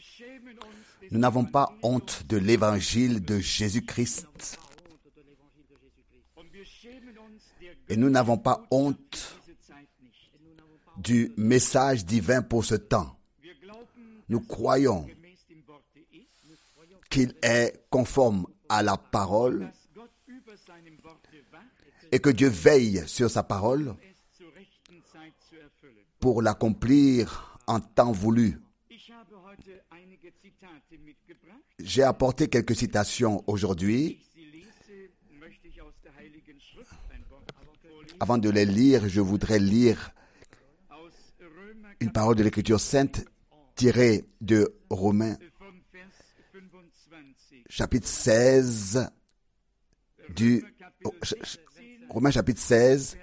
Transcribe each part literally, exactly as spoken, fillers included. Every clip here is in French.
Nous n'avons pas honte de l'évangile de Jésus-Christ. Et nous n'avons pas honte du message divin pour ce temps. Nous croyons qu'il est conforme à la parole et que Dieu veille sur sa parole pour l'accomplir en temps voulu. J'ai apporté quelques citations aujourd'hui. Avant de les lire, je voudrais lire une parole de l'Écriture sainte tirée de Romains, chapitre seize, du oh, Romains chapitre seize,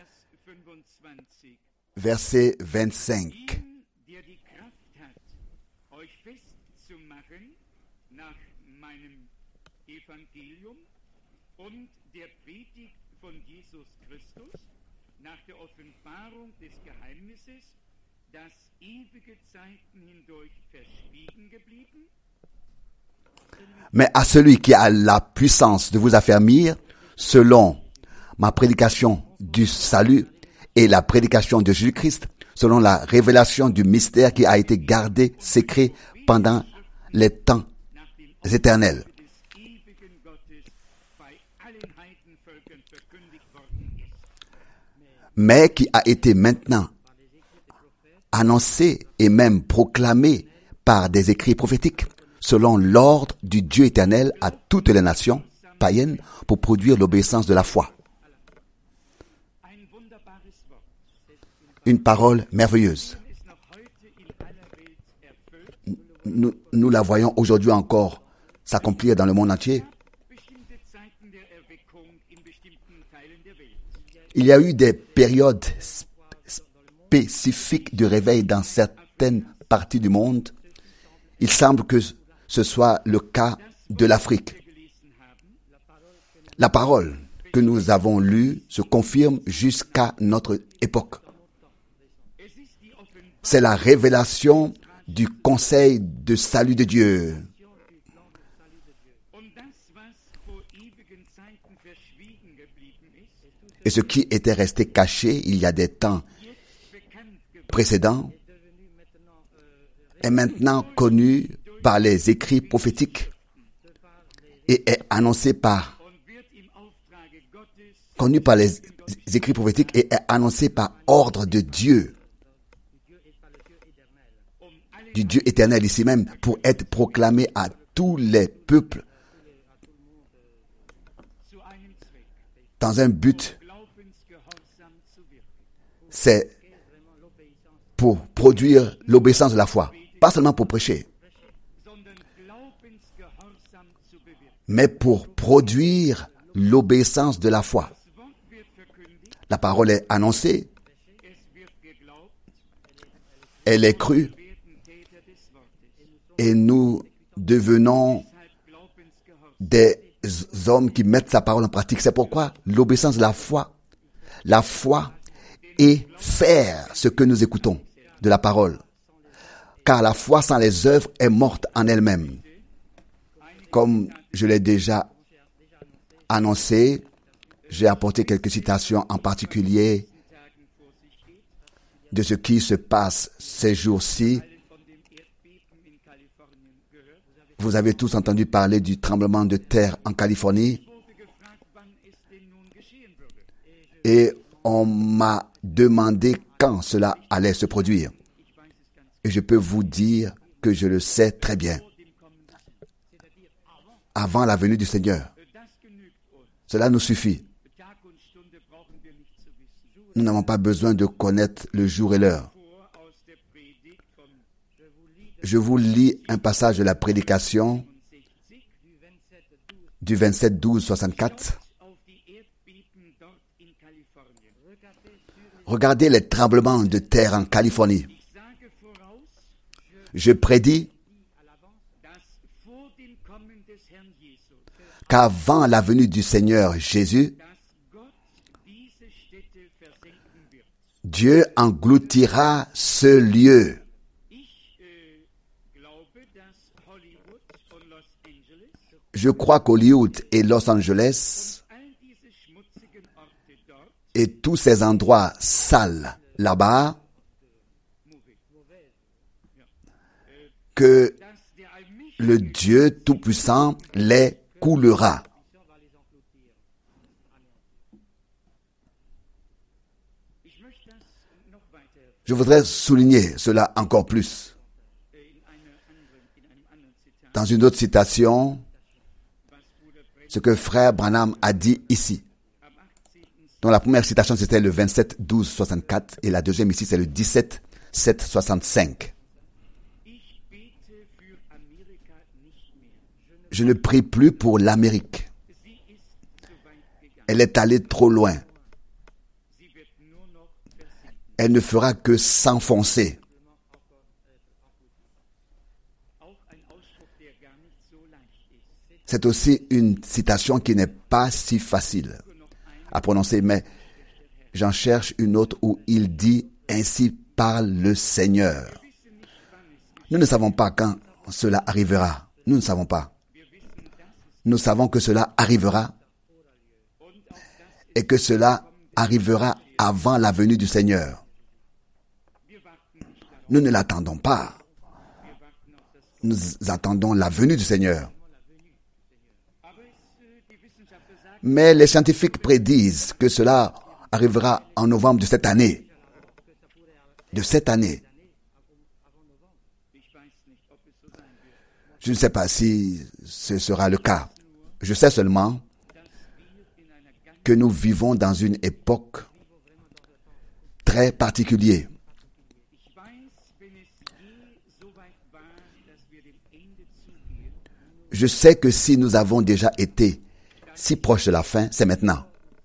verset vingt-cinq. Nach der Offenbarung des Geheimnisses, das ewige Zeiten hindurch verschwiegen geblieben? Mais à celui qui a la puissance de vous affermir, selon ma prédication du salut et la prédication de Jésus-Christ, selon la révélation du mystère qui a été gardé secret pendant les temps éternels, mais qui a été maintenant annoncé et même proclamé par des écrits prophétiques, selon l'ordre du Dieu éternel à toutes les nations païennes pour produire l'obéissance de la foi. Une parole merveilleuse. Nous, nous la voyons aujourd'hui encore s'accomplir dans le monde entier. Il y a eu des périodes spécifiques de réveil dans certaines parties du monde. Il semble que ce soit le cas de l'Afrique. La parole que nous avons lue se confirme jusqu'à notre époque. C'est la révélation du conseil de salut de Dieu. Et ce qui était resté caché il y a des temps précédents est maintenant connu par les écrits prophétiques et est annoncé par connu par les écrits prophétiques et est annoncé par ordre de Dieu, du Dieu éternel ici même, pour être proclamé à tous les peuples dans un but. C'est pour produire l'obéissance de la foi, pas seulement pour prêcher, mais pour produire l'obéissance de la foi. La parole est annoncée, elle est crue, et nous devenons des hommes qui mettent sa parole en pratique. C'est pourquoi l'obéissance de la foi, la foi et faire ce que nous écoutons de la parole. Car la foi sans les œuvres est morte en elle-même. Comme je l'ai déjà annoncé, j'ai apporté quelques citations en particulier de ce qui se passe ces jours-ci. Vous avez tous entendu parler du tremblement de terre en Californie. Et on m'a demandé quand cela allait se produire. Et je peux vous dire que je le sais très bien. Avant la venue du Seigneur. Cela nous suffit. Nous n'avons pas besoin de connaître le jour et l'heure. Je vous lis un passage de la prédication du vingt-sept douze soixante-quatre. Regardez les tremblements de terre en Californie. Je prédis qu'avant la venue du Seigneur Jésus, Dieu engloutira ce lieu. Je crois qu'Hollywood et Los Angeles et tous ces endroits sales là-bas, que le Dieu Tout-Puissant les coulera. Je voudrais souligner cela encore plus. Dans une autre citation, ce que frère Branham a dit ici. Donc la première citation c'était le vingt-sept douze soixante-quatre et la deuxième ici c'est le dix-sept sept soixante-cinq. Je ne prie plus pour l'Amérique. Elle est allée trop loin. Elle ne fera que s'enfoncer. C'est aussi une citation qui n'est pas si facile à prononcer, mais j'en cherche une autre où il dit « Ainsi parle le Seigneur ». Nous ne savons pas quand cela arrivera. Nous ne savons pas. Nous savons que cela arrivera et que cela arrivera avant la venue du Seigneur. Nous ne l'attendons pas. Nous attendons la venue du Seigneur. Mais les scientifiques prédisent que cela arrivera en novembre de cette année. De cette année. Je ne sais pas si ce sera le cas. Je sais seulement que nous vivons dans une époque très particulière. Je sais que si nous avons déjà été si proches de la fin, c'est maintenant.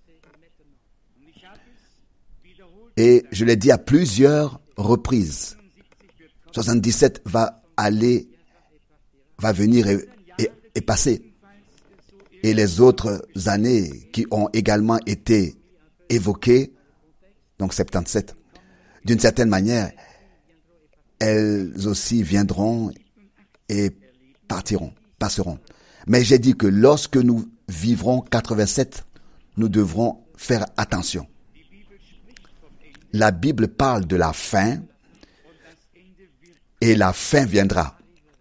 Et je l'ai dit à plusieurs reprises. soixante-dix-sept va aller, va venir et, et, et passer. Et les autres années qui ont également été évoquées, donc soixante-dix-sept, d'une certaine manière, elles aussi viendront et partiront, passeront. Mais j'ai dit que lorsque nous vivrons quatre-vingt-sept, nous devrons faire attention. La Bible parle de la fin et la fin viendra.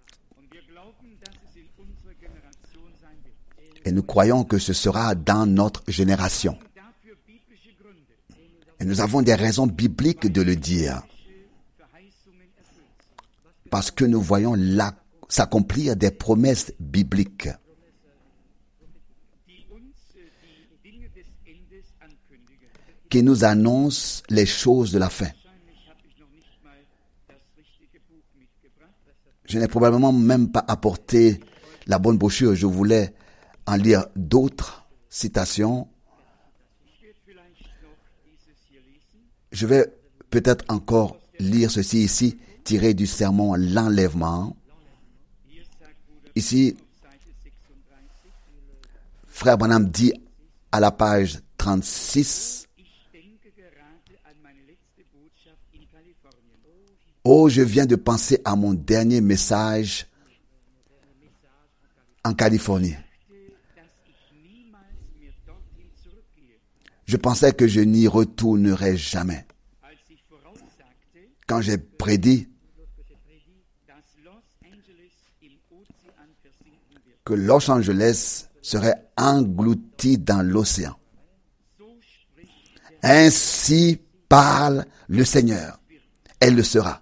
Et nous croyons que ce sera dans notre génération. Et nous avons des raisons bibliques de le dire. Parce que nous voyons la, s'accomplir des promesses bibliques. Qui nous annoncent les choses de la fin. Je n'ai probablement même pas apporté la bonne brochure. Je voulais en lire d'autres citations. Je vais peut-être encore lire ceci ici, tiré du sermon L'Enlèvement. Ici, frère Branham dit à la page trente-six, « Oh, je viens de penser à mon dernier message en Californie. Je pensais que je n'y retournerais jamais. Quand j'ai prédit que Los Angeles serait englouti dans l'océan. Ainsi parle le Seigneur. Elle le sera.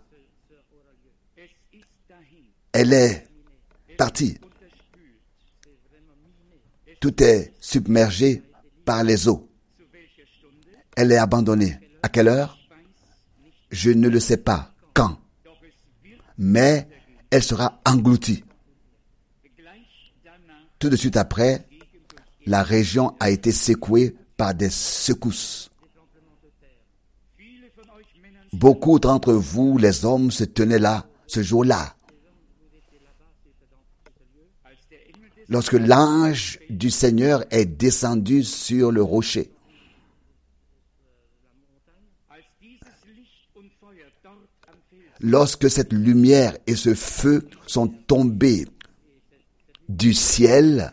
Elle est partie. Tout est submergé par les eaux. Elle est abandonnée. À quelle heure? Je ne le sais pas. Quand? Mais elle sera engloutie. Tout de suite après, la région a été secouée par des secousses. Beaucoup d'entre vous, les hommes, se tenaient là, ce jour-là. Lorsque l'ange du Seigneur est descendu sur le rocher. lorsque cette lumière et ce feu sont tombés du ciel,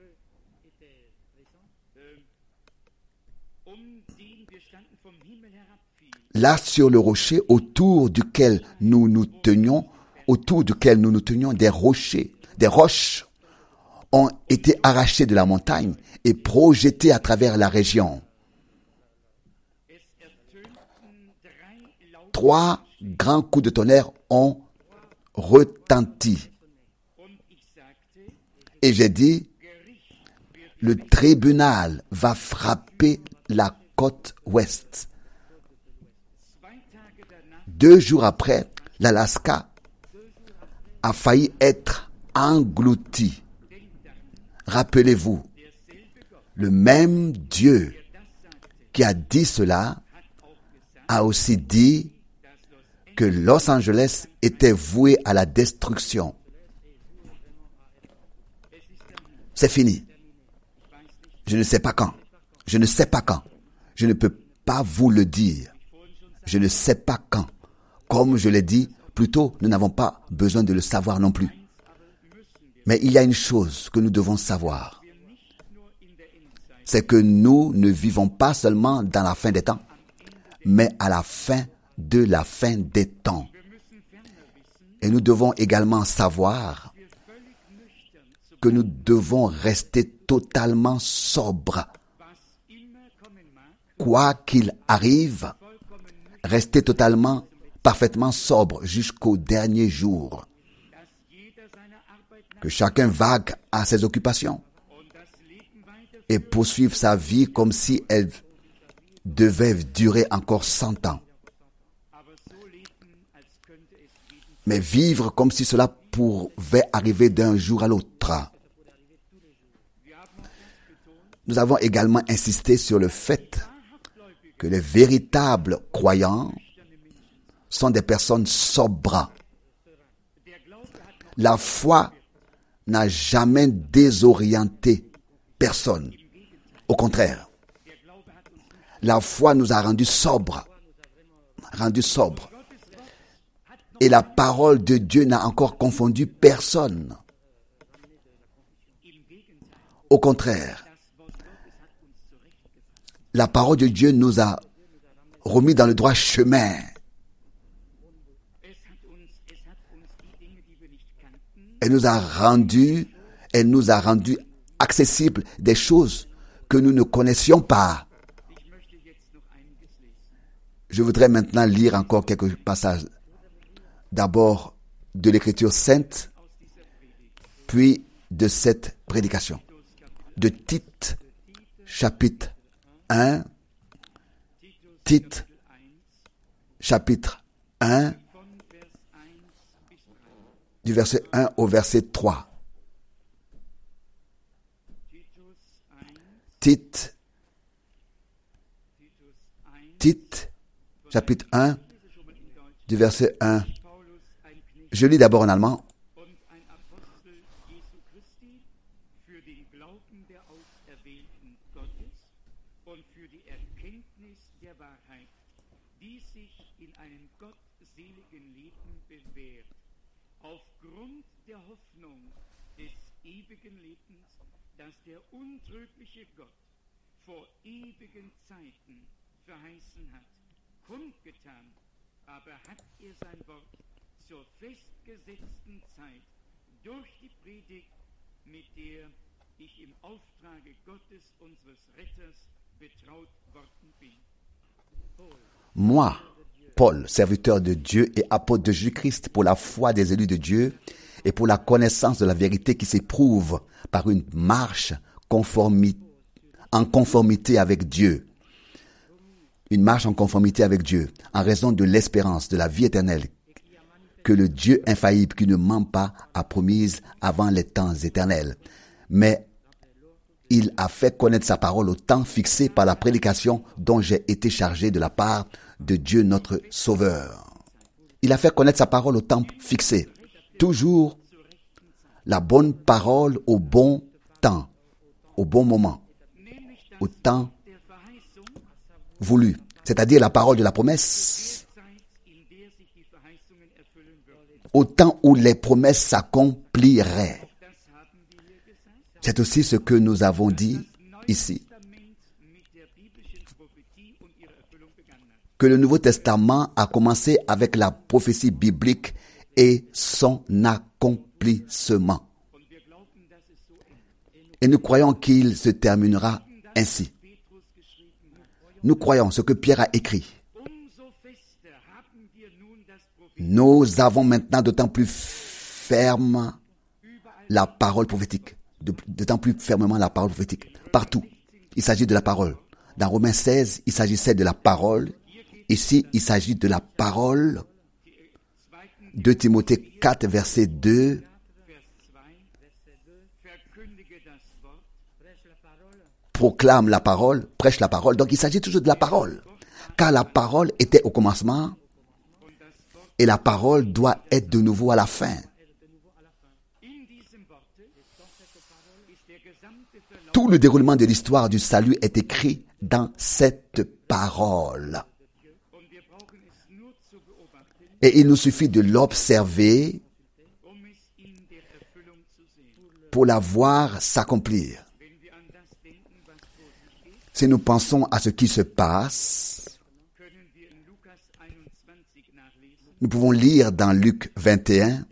là sur le rocher autour duquel nous nous tenions, autour duquel nous nous tenions, des rochers, des roches ont été arrachées de la montagne et projetées à travers la région. Trois grands coups de tonnerre ont retenti. Et j'ai dit, le tribunal va frapper la côte ouest. Deux jours après, l'Alaska a failli être englouti. Rappelez-vous, le même Dieu qui a dit cela a aussi dit que Los Angeles était voué à la destruction. C'est fini. Je ne sais pas quand. Je ne sais pas quand. Je ne peux pas vous le dire. Je ne sais pas quand. Comme je l'ai dit, plutôt, nous n'avons pas besoin de le savoir non plus. Mais il y a une chose que nous devons savoir. C'est que nous ne vivons pas seulement dans la fin des temps, mais à la fin de la fin des temps. Et nous devons également savoir que nous devons rester totalement sobres. Quoi qu'il arrive, rester totalement, parfaitement sobre jusqu'au dernier jour. Que chacun vague à ses occupations et poursuive sa vie comme si elle devait durer encore cent ans. Mais vivre comme si cela pouvait arriver d'un jour à l'autre. Nous avons également insisté sur le fait que les véritables croyants sont des personnes sobres. La foi n'a jamais désorienté personne. Au contraire, la foi nous a rendus sobres, rendus sobres. Et la parole de Dieu n'a encore confondu personne. Au contraire, la parole de Dieu nous a remis dans le droit chemin. Elle nous a rendu, elle nous a rendu accessibles des choses que nous ne connaissions pas. Je voudrais maintenant lire encore quelques passages. D'abord de l'Écriture sainte, puis de cette prédication. De Tite, chapitre un, Tite, chapitre un, du verset un au verset trois. Tite, Tite, chapitre un, du verset un. Je lis d'abord en allemand. Aufgrund der Hoffnung des ewigen Lebens, das der untrügliche Gott vor ewigen Zeiten verheißen hat, kundgetan, aber hat er sein Wort zur festgesetzten Zeit durch die Predigt, mit der ich im Auftrage Gottes, unseres Retters, betraut worden bin. Moi, Paul, serviteur de Dieu et apôtre de Jésus-Christ pour la foi des élus de Dieu et pour la connaissance de la vérité qui s'éprouve par une marche conformi- en conformité avec Dieu. Une marche en conformité avec Dieu, en raison de l'espérance de la vie éternelle que le Dieu infaillible qui ne ment pas a promise avant les temps éternels. Mais il a fait connaître sa parole au temps fixé par la prédication dont j'ai été chargé de la part de Dieu notre Sauveur. Il a fait connaître sa parole au temps fixé. Toujours la bonne parole au bon temps, au bon moment, au temps voulu. C'est-à-dire la parole de la promesse au temps où les promesses s'accompliraient. C'est aussi ce que nous avons dit ici, que le Nouveau Testament a commencé avec la prophétie biblique et son accomplissement. Et nous croyons qu'il se terminera ainsi. Nous croyons ce que Pierre a écrit. Nous avons maintenant d'autant plus ferme la parole prophétique, d'autant plus fermement la parole prophétique. Partout, il s'agit de la parole. Dans Romains seize, il s'agissait de la parole. Ici, il s'agit de la parole. deux Timothée quatre, verset deux. Proclame la parole, prêche la parole. Donc, il s'agit toujours de la parole. Car la parole était au commencement et la parole doit être de nouveau à la fin. Tout le déroulement de l'histoire du salut est écrit dans cette parole. Et il nous suffit de l'observer pour la voir s'accomplir. Si nous pensons à ce qui se passe, nous pouvons lire dans Luc vingt et un,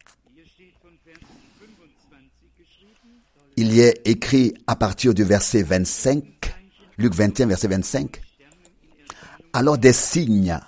il y est écrit à partir du verset vingt-cinq, Luc vingt et un, verset vingt-cinq, alors des signes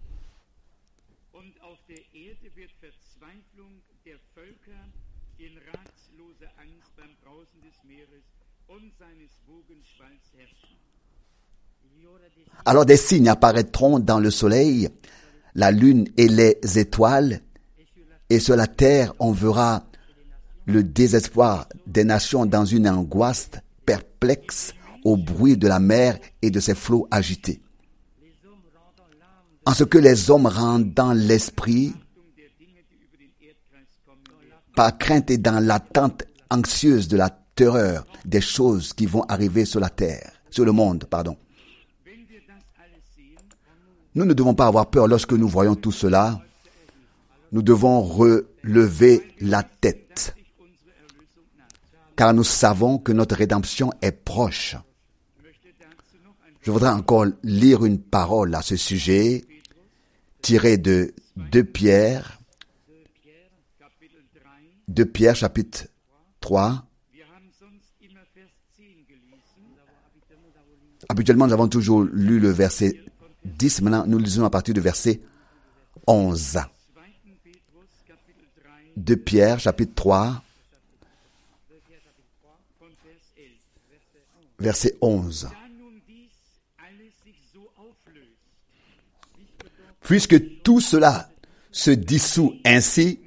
Alors des signes apparaîtront dans le soleil, la lune et les étoiles, et sur la terre on verra le désespoir des nations dans une angoisse perplexe au bruit de la mer et de ses flots agités. En ce que les hommes rendent dans l'esprit, par crainte et dans l'attente anxieuse de la terreur des choses qui vont arriver sur la terre, sur le monde, pardon. Nous ne devons pas avoir peur lorsque nous voyons tout cela. Nous devons relever la tête, car nous savons que notre rédemption est proche. Je voudrais encore lire une parole à ce sujet, tirée de deux Pierre, deux Pierre chapitre trois. Habituellement, nous avons toujours lu le verset dix, maintenant nous lisons à partir du verset onze. deux Pierre, chapitre trois, verset onze. Puisque tout cela se dissout ainsi,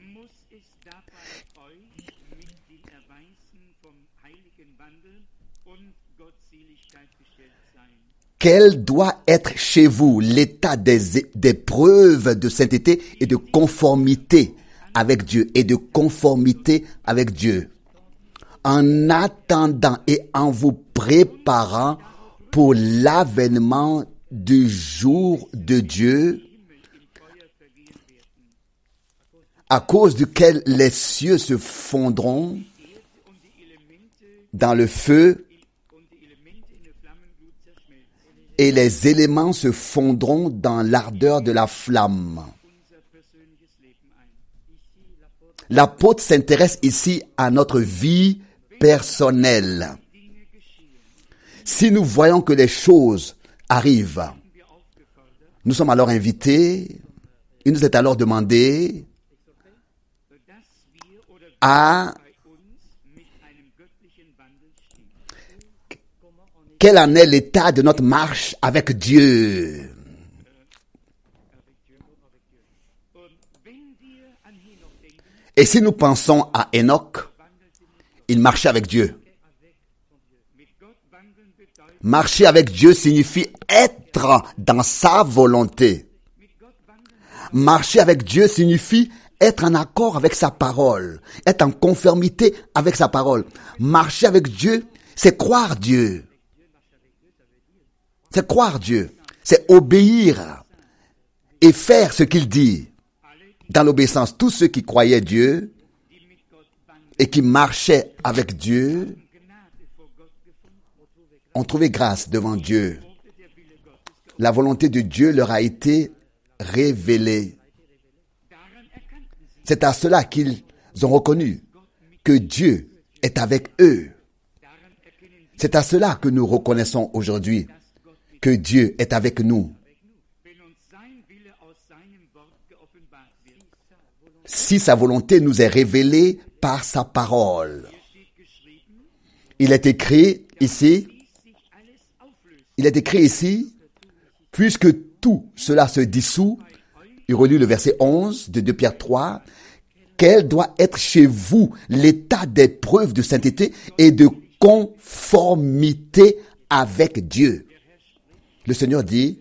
quel doit être chez vous l'état des, des preuves de sainteté et de conformité avec Dieu, et de conformité avec Dieu, en attendant et en vous préparant pour l'avènement du jour de Dieu, à cause duquel les cieux se fondront dans le feu et les éléments se fondront dans l'ardeur de la flamme. L'apôtre s'intéresse ici à notre vie personnelle. Si nous voyons que les choses arrivent, nous sommes alors invités, il nous est alors demandé à quel en est l'état de notre marche avec Dieu. Et si nous pensons à Enoch, il marchait avec Dieu. Marcher avec Dieu signifie être dans sa volonté. Marcher avec Dieu signifie être en accord avec sa parole, être en conformité avec sa parole. Marcher avec Dieu, c'est croire Dieu. C'est croire Dieu. C'est obéir et faire ce qu'il dit. dans l'obéissance. Tous ceux qui croyaient Dieu et qui marchaient avec Dieu ont trouvé grâce devant Dieu. La volonté de Dieu leur a été révélée. C'est à cela qu'ils ont reconnu que Dieu est avec eux. C'est à cela que nous reconnaissons aujourd'hui que Dieu est avec nous. Si sa volonté nous est révélée par sa parole. Il est écrit ici, il est écrit ici, puisque tout cela se dissout, il relit le verset onze de deux Pierre trois, quel doit être chez vous l'état des preuves de sainteté et de conformité avec Dieu. Le Seigneur dit,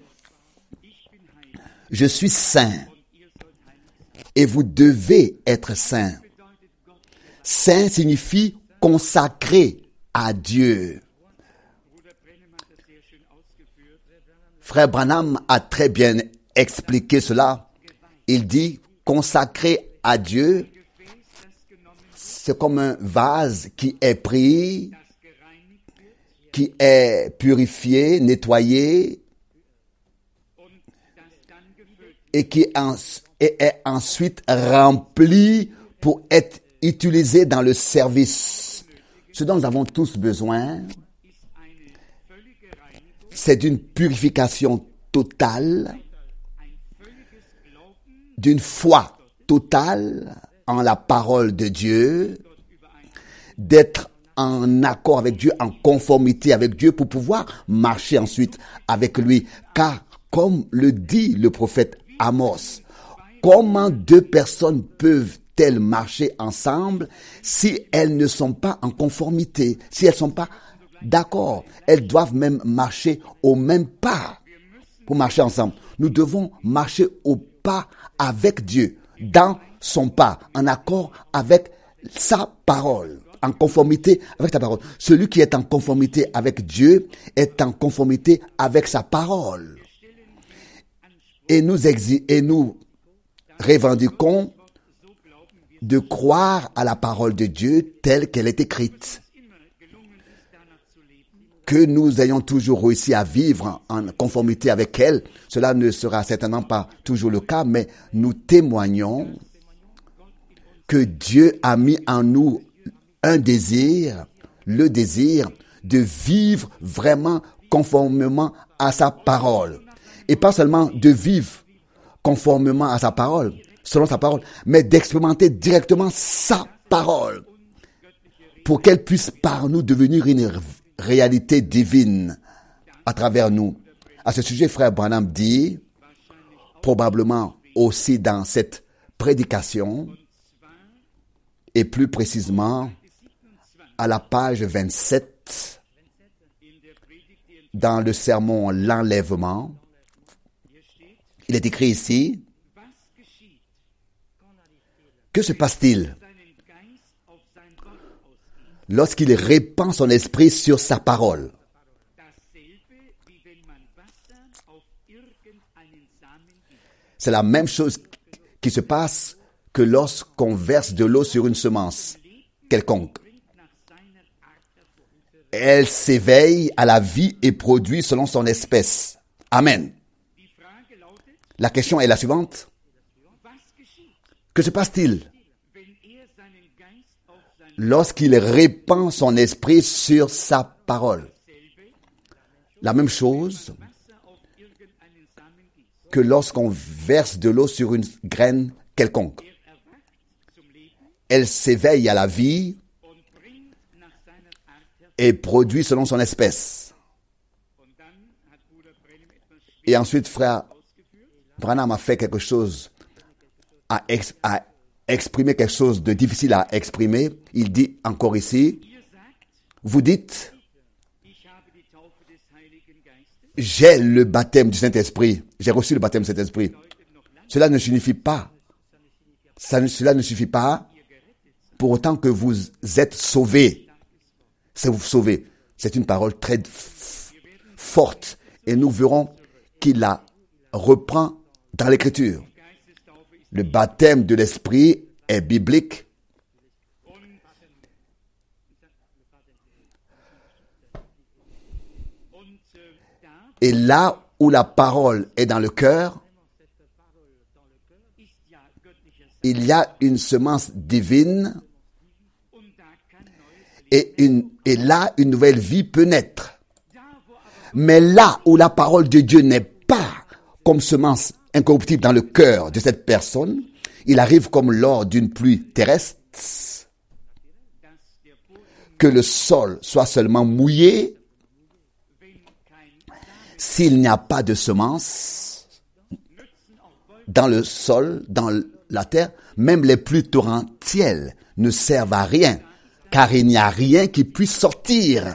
je suis saint et vous devez être saint. Saint signifie consacré à Dieu. Frère Branham a très bien expliqué cela. Il dit consacré à Dieu, c'est comme un vase qui est pris, qui est purifié, nettoyé et qui est ensuite rempli pour être utilisé dans le service. Ce dont nous avons tous besoin, c'est d'une purification totale, d'une foi totale en la parole de Dieu, d'être en accord avec Dieu, en conformité avec Dieu pour pouvoir marcher ensuite avec lui. Car, comme le dit le prophète Amos, comment deux personnes peuvent-elles marcher ensemble si elles ne sont pas en conformité, si elles ne sont pas d'accord? Elles doivent même marcher au même pas pour marcher ensemble. Nous devons marcher au pas avec Dieu, dans son pas, en accord avec sa parole, en conformité avec sa parole. Celui qui est en conformité avec Dieu est en conformité avec sa parole. Et nous, exi- et nous revendiquons de croire à la parole de Dieu telle qu'elle est écrite. Que nous ayons toujours réussi à vivre en conformité avec elle, cela ne sera certainement pas toujours le cas, mais nous témoignons que Dieu a mis en nous un désir, le désir de vivre vraiment conformément à sa parole. Et pas seulement de vivre conformément à sa parole, selon sa parole, mais d'expérimenter directement sa parole pour qu'elle puisse par nous devenir une réalité divine à travers nous. À ce sujet, frère Branham dit, probablement aussi dans cette prédication, et plus précisément à la page vingt-sept, dans le sermon L'enlèvement, il est écrit ici, que se passe-t-il lorsqu'il répand son esprit sur sa parole? C'est la même chose qui se passe que lorsqu'on verse de l'eau sur une semence quelconque. Elle s'éveille à la vie et produit selon son espèce. Amen. La question est la suivante. Que se passe-t-il lorsqu'il répand son esprit sur sa parole? La même chose que lorsqu'on verse de l'eau sur une graine quelconque. Elle s'éveille à la vie et produit selon son espèce. Et ensuite, frère Branham a fait quelque chose, a, ex, a exprimé quelque chose de difficile à exprimer. Il dit encore ici, vous dites, j'ai le baptême du Saint-Esprit, j'ai reçu le baptême du Saint-Esprit. Cela ne signifie pas, ça, cela ne suffit pas pour autant que vous êtes sauvés. C'est vous sauver. C'est une parole très f- forte et nous verrons qu'il la reprend dans l'Écriture. Le baptême de l'Esprit est biblique. Et là où la parole est dans le cœur, il y a une semence divine et, une, et là, une nouvelle vie peut naître. Mais là où la parole de Dieu n'est pas comme semence incorruptible dans le cœur de cette personne, il arrive comme lors d'une pluie terrestre, que le sol soit seulement mouillé. S'il n'y a pas de semence dans le sol, dans la terre, même les pluies torrentielles ne servent à rien, car il n'y a rien qui puisse sortir.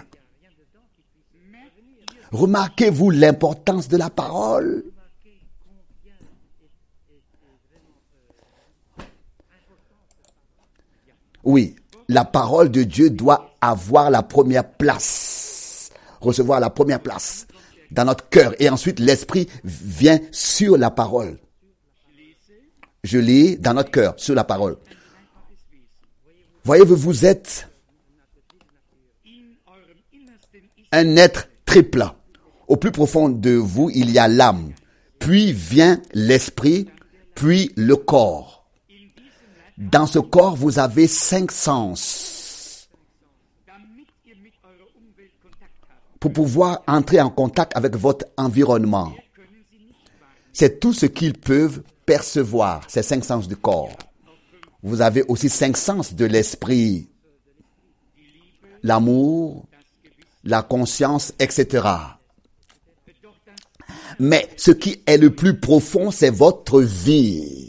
Remarquez-vous l'importance de la parole? Oui, la parole de Dieu doit avoir la première place, recevoir la première place dans notre cœur. Et ensuite, l'Esprit vient sur la parole. Je lis dans notre cœur, sur la parole. Voyez-vous, vous êtes un être triple. Au plus profond de vous, il y a l'âme. Puis vient l'esprit, puis le corps. Dans ce corps, vous avez cinq sens pour pouvoir entrer en contact avec votre environnement. C'est tout ce qu'ils peuvent percevoir, ces cinq sens du corps. Vous avez aussi cinq sens de l'esprit, l'amour, la conscience, et cetera. Mais ce qui est le plus profond, c'est votre vie.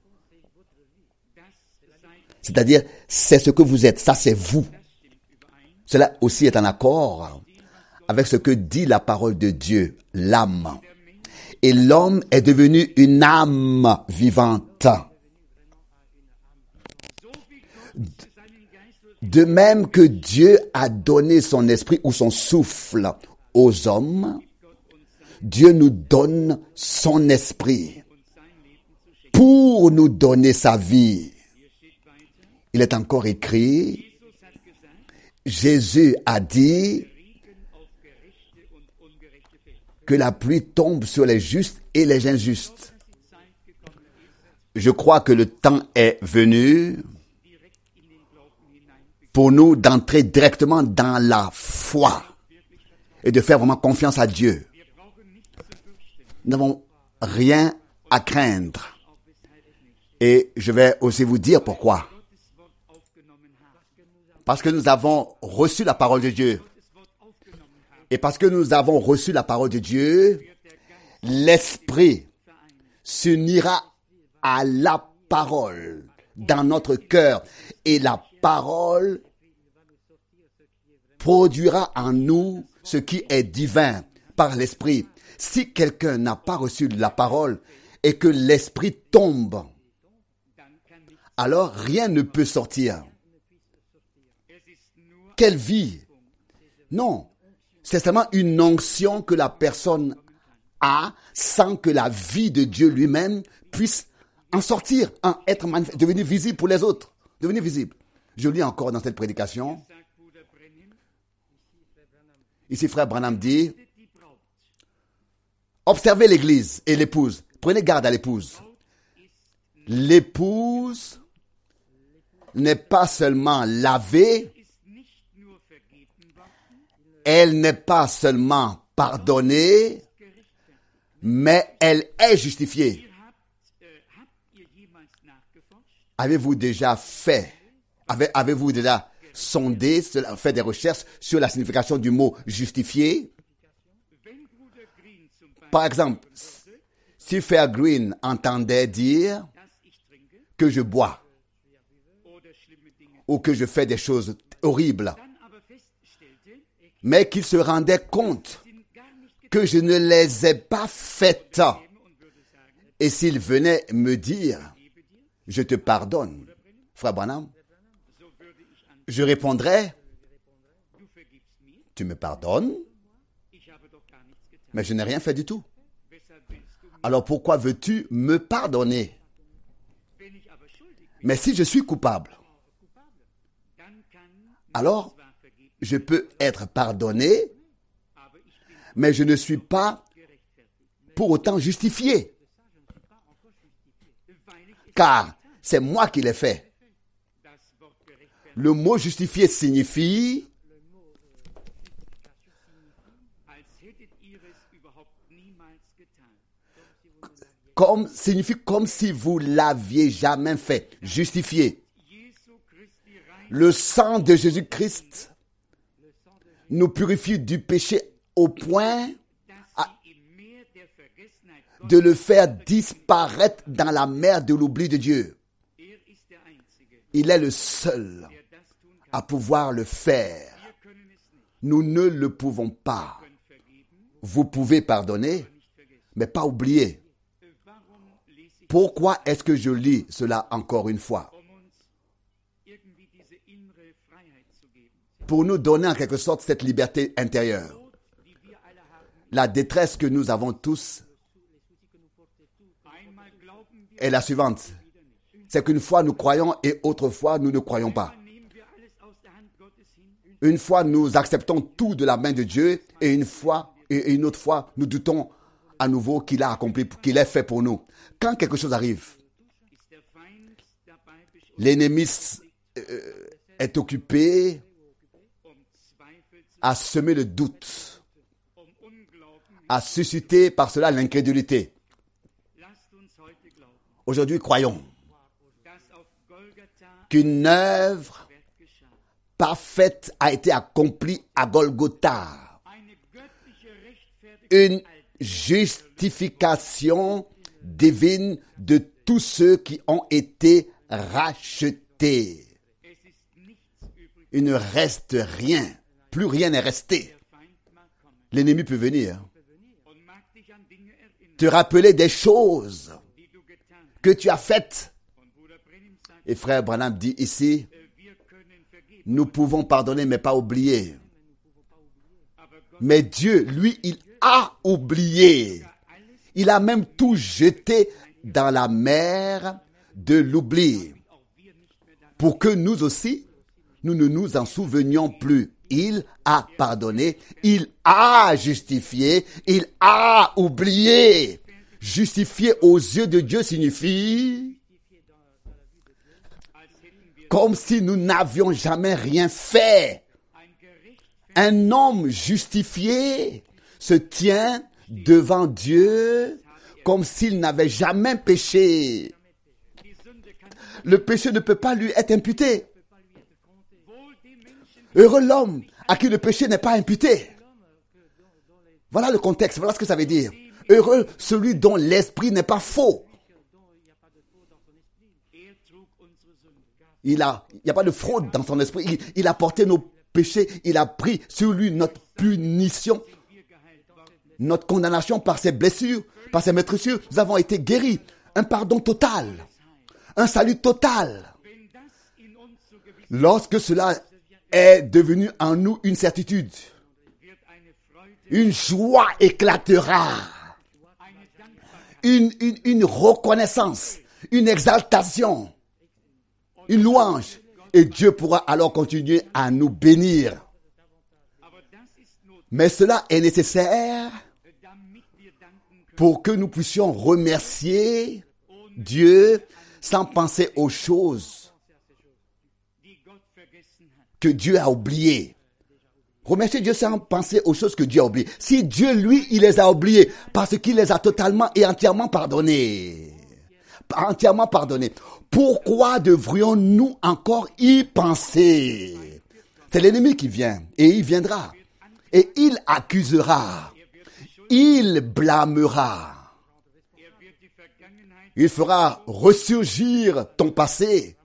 C'est-à-dire, c'est ce que vous êtes, ça c'est vous. Cela aussi est en accord avec ce que dit la parole de Dieu, l'âme. Et l'homme est devenu une âme vivante. De même que Dieu a donné son esprit ou son souffle aux hommes, Dieu nous donne son esprit pour nous donner sa vie. Il est encore écrit, Jésus a dit que la pluie tombe sur les justes et les injustes. Je crois que le temps est venu pour nous d'entrer directement dans la foi et de faire vraiment confiance à Dieu. Nous n'avons rien à craindre. Et je vais aussi vous dire pourquoi. Parce que nous avons reçu la parole de Dieu. Et parce que nous avons reçu la parole de Dieu, l'Esprit s'unira à la parole dans notre cœur. Et la parole produira en nous ce qui est divin par l'Esprit. Si quelqu'un n'a pas reçu la parole et que l'Esprit tombe, alors rien ne peut sortir. Quelle vie? Non, c'est seulement une onction que la personne a sans que la vie de Dieu lui-même puisse en sortir, en être manifeste, devenir visible pour les autres, devenir visible. Je lis encore dans cette prédication. Ici, frère Branham dit, observez l'église et l'épouse. Prenez garde à l'épouse. L'épouse n'est pas seulement lavée, elle n'est pas seulement pardonnée, mais elle est justifiée. Avez-vous déjà fait, avez, avez-vous déjà sondé, fait des recherches sur la signification du mot justifié? Par exemple, si Frère Green entendait dire que je bois ou que je fais des choses horribles, mais qu'il se rendait compte que je ne les ai pas faites, et s'il venait me dire, je te pardonne, frère Branham, je répondrais, tu me pardonnes, mais je n'ai rien fait du tout. Alors pourquoi veux-tu me pardonner? Mais si je suis coupable, alors je peux être pardonné, mais je ne suis pas pour autant justifié. Car c'est moi qui l'ai fait. Le mot justifié signifie comme, signifie comme si vous l'aviez jamais fait. Justifié. Le sang de Jésus-Christ nous purifie du péché au point à, de le faire disparaître dans la mer de l'oubli de Dieu. Il est le seul à pouvoir le faire. Nous ne le pouvons pas. Vous pouvez pardonner, mais pas oublier. Pourquoi est-ce que je lis cela encore une fois? Pour nous donner en quelque sorte cette liberté intérieure. La détresse que nous avons tous est la suivante. C'est qu'une fois nous croyons et autrefois nous ne croyons pas. Une fois nous acceptons tout de la main de Dieu et une fois et une autre fois nous doutons à nouveau qu'il a accompli, qu'il est fait pour nous. Quand quelque chose arrive, l'ennemi euh, est occupé à semer le doute, à susciter par cela l'incrédulité. Aujourd'hui, croyons qu'une œuvre parfaite a été accomplie à Golgotha. Une justification divine de tous ceux qui ont été rachetés. Il ne reste rien. Plus rien n'est resté. L'ennemi peut venir te rappeler des choses que tu as faites. Et frère Branham dit ici, nous pouvons pardonner mais pas oublier. Mais Dieu, lui, il a oublié. Il a même tout jeté dans la mer de l'oubli. Pour que nous aussi, nous ne nous en souvenions plus. Il a pardonné, il a justifié, il a oublié. Justifié aux yeux de Dieu signifie comme si nous n'avions jamais rien fait. Un homme justifié se tient devant Dieu comme s'il n'avait jamais péché. Le péché ne peut pas lui être imputé. Heureux l'homme à qui le péché n'est pas imputé. Voilà le contexte, voilà ce que ça veut dire. Heureux celui dont l'esprit n'est pas faux. Il a, il n'y a pas de fraude dans son esprit. Il, il a porté nos péchés. Il a pris sur lui notre punition, notre condamnation par ses blessures, par ses meurtrissures. Nous avons été guéris. Un pardon total. Un salut total. Lorsque cela est devenu en nous une certitude, une joie éclatera. Une, une, une reconnaissance, une exaltation, une louange. Et Dieu pourra alors continuer à nous bénir. Mais cela est nécessaire pour que nous puissions remercier Dieu sans penser aux choses que Dieu a oubliées. Remercier Dieu sans penser aux choses que Dieu a oubliées. Si Dieu, lui, il les a oubliées parce qu'il les a totalement et entièrement pardonnées. Entièrement pardonnées. Pourquoi devrions-nous encore y penser? C'est l'ennemi qui vient et il viendra. Et il accusera. Il blâmera. Il fera ressurgir ton passé.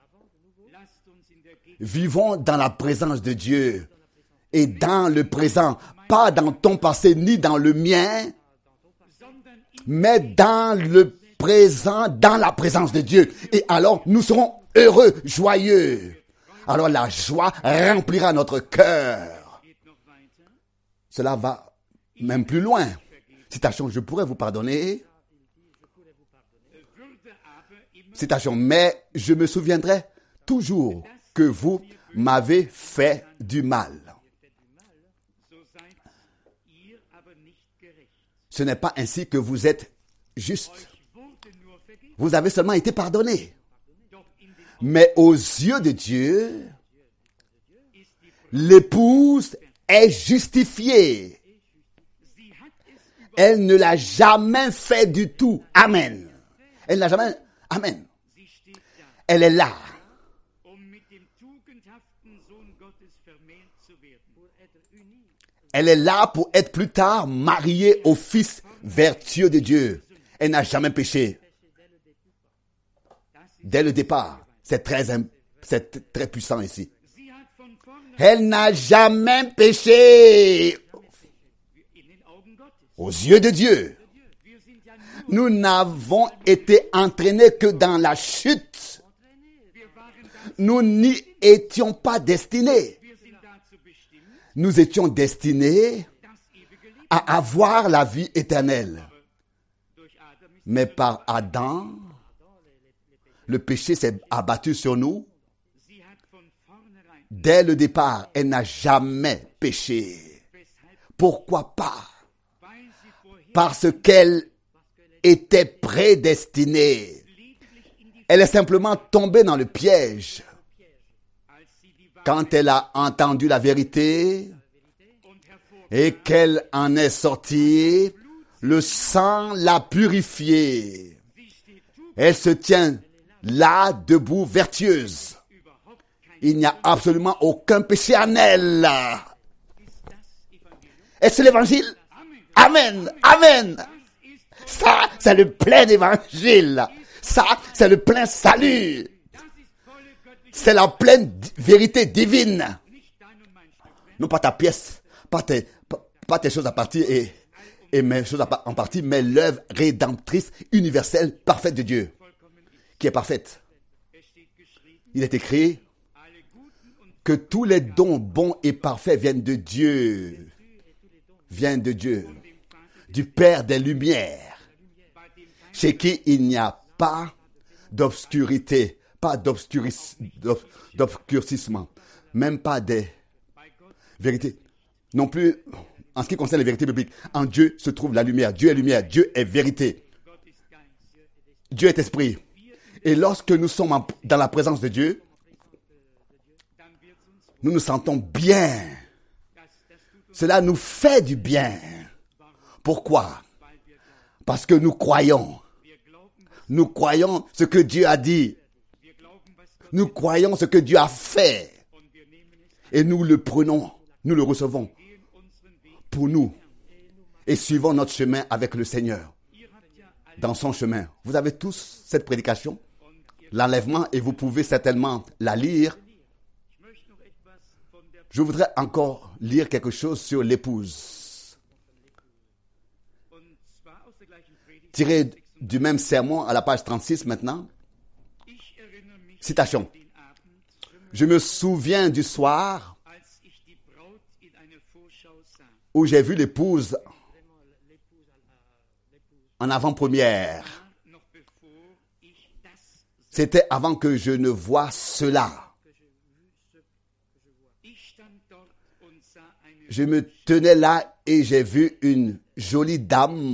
Vivons dans la présence de Dieu. Et dans le présent, pas dans ton passé ni dans le mien, mais dans le présent, dans la présence de Dieu. Et alors, nous serons heureux, joyeux. Alors la joie remplira notre cœur. Cela va même plus loin. Citation, je pourrais vous pardonner. Citation. Mais je me souviendrai toujours que vous m'avez fait du mal. so seid ihr aber nicht gerecht. Ce n'est pas ainsi que vous êtes juste. Euch wurde nur vergeben, Vous avez seulement été pardonné. doch in den Mais aux yeux de Dieu, ist die Frau, l'épouse est justifiée. sie hat es über, Elle ne l'a jamais fait du tout. Amen. Elle n'a jamais... Amen. sie steht da, Elle est là. um mit dem tugendhaften Sohn Gottes vermählt zu werden. Elle est là pour être plus tard mariée au Fils vertueux de Dieu. Elle n'a jamais péché. Dès le départ. C'est très, c'est très puissant ici. Sie hat von vornherein Elle n'a jamais péché in den Augen Gottes. aux yeux de Dieu. Wir sind ja nur, Nous n'avons été entraînés que dans la chute. wir waren da, Nous n'y étions pas destinés. wir sind dazu bestimmt, Nous étions destinés das ewige Leben. à avoir la vie éternelle. Durch Adam ist Mais par Adam, le péché s'est abattu sur nous. sie hat von vornherein, Dès le départ, elle n'a jamais péché. weshalb, Pourquoi pas? weil sie vorher Parce qu'elle était prédestinée. lediglich in die, Elle est simplement tombée dans le piège. als sie die Wahrheit Quand elle a entendu la vérité und hervor, et qu'elle en est sortie, le sang l'a purifiée. sie steht tu, Elle se tient là, debout, vertueuse. überhaupt kein, Il n'y a absolument aucun péché en elle. ist das Evangelium. Est-ce l'évangile? Amen. Amen, amen. Das ist, Ça, c'est le plein évangile. Ça, c'est le plein salut. das ist volle göttliche, C'est la pleine di- vérité divine. nicht dein und mein Stück. Non pas ta pièce, pas tes, pas, pas tes choses à partir et, et mes choses à pa- en partie, mais l'œuvre rédemptrice, universelle, parfaite de Dieu, qui est parfaite. Es steht geschrieben, Il est écrit alle guten und que tous les dons bons et parfaits viennent de Dieu. Viennent de Dieu. Du Père des Lumières. bei dem kein Chez qui il n'y a pas d'obscurité, pas d'obscuris- d'ob- d'obscurcissement, même pas des bei Gott vérités. Non plus, en ce qui concerne les vérités bibliques, en Dieu se trouve la lumière. Dieu est lumière, Dieu est vérité. Gott ist Geist. Dieu est esprit. Et lorsque nous sommes en- dans la présence de Dieu, Dann wird uns, nous nous sentons bien. das, das tut uns, Cela nous fait du bien. Pourquoi? weil wir glauben. Parce que nous croyons. Wir glauben, was, Nous croyons ce que Dieu a dit. wir glauben, was Gott, Nous croyons ce que Dieu a fait. und wir nehmen es, Et nous le prenons, nous le recevons gehen unseren Weg. pour nous. Et suivons notre chemin avec le Seigneur, Ihr habt ja alle, dans son chemin. Vous avez tous cette prédication, l'enlèvement, et vous pouvez certainement la lire. ich möchte noch etwas von der, Je voudrais encore lire quelque chose sur l'épouse. und zwar aus der gleichen Predigt. Tiré du même sermon à la page trente-six maintenant. Ich erinnere mich Citation. an den Abend, Je me souviens du soir als ich die Braut in einer Vorschau sah. où j'ai vu l'épouse en avant-première. Noch bevor ich das, C'était avant que je ne voie cela. ich stand dort und sah eine, Je me tenais là et j'ai vu une jolie dame,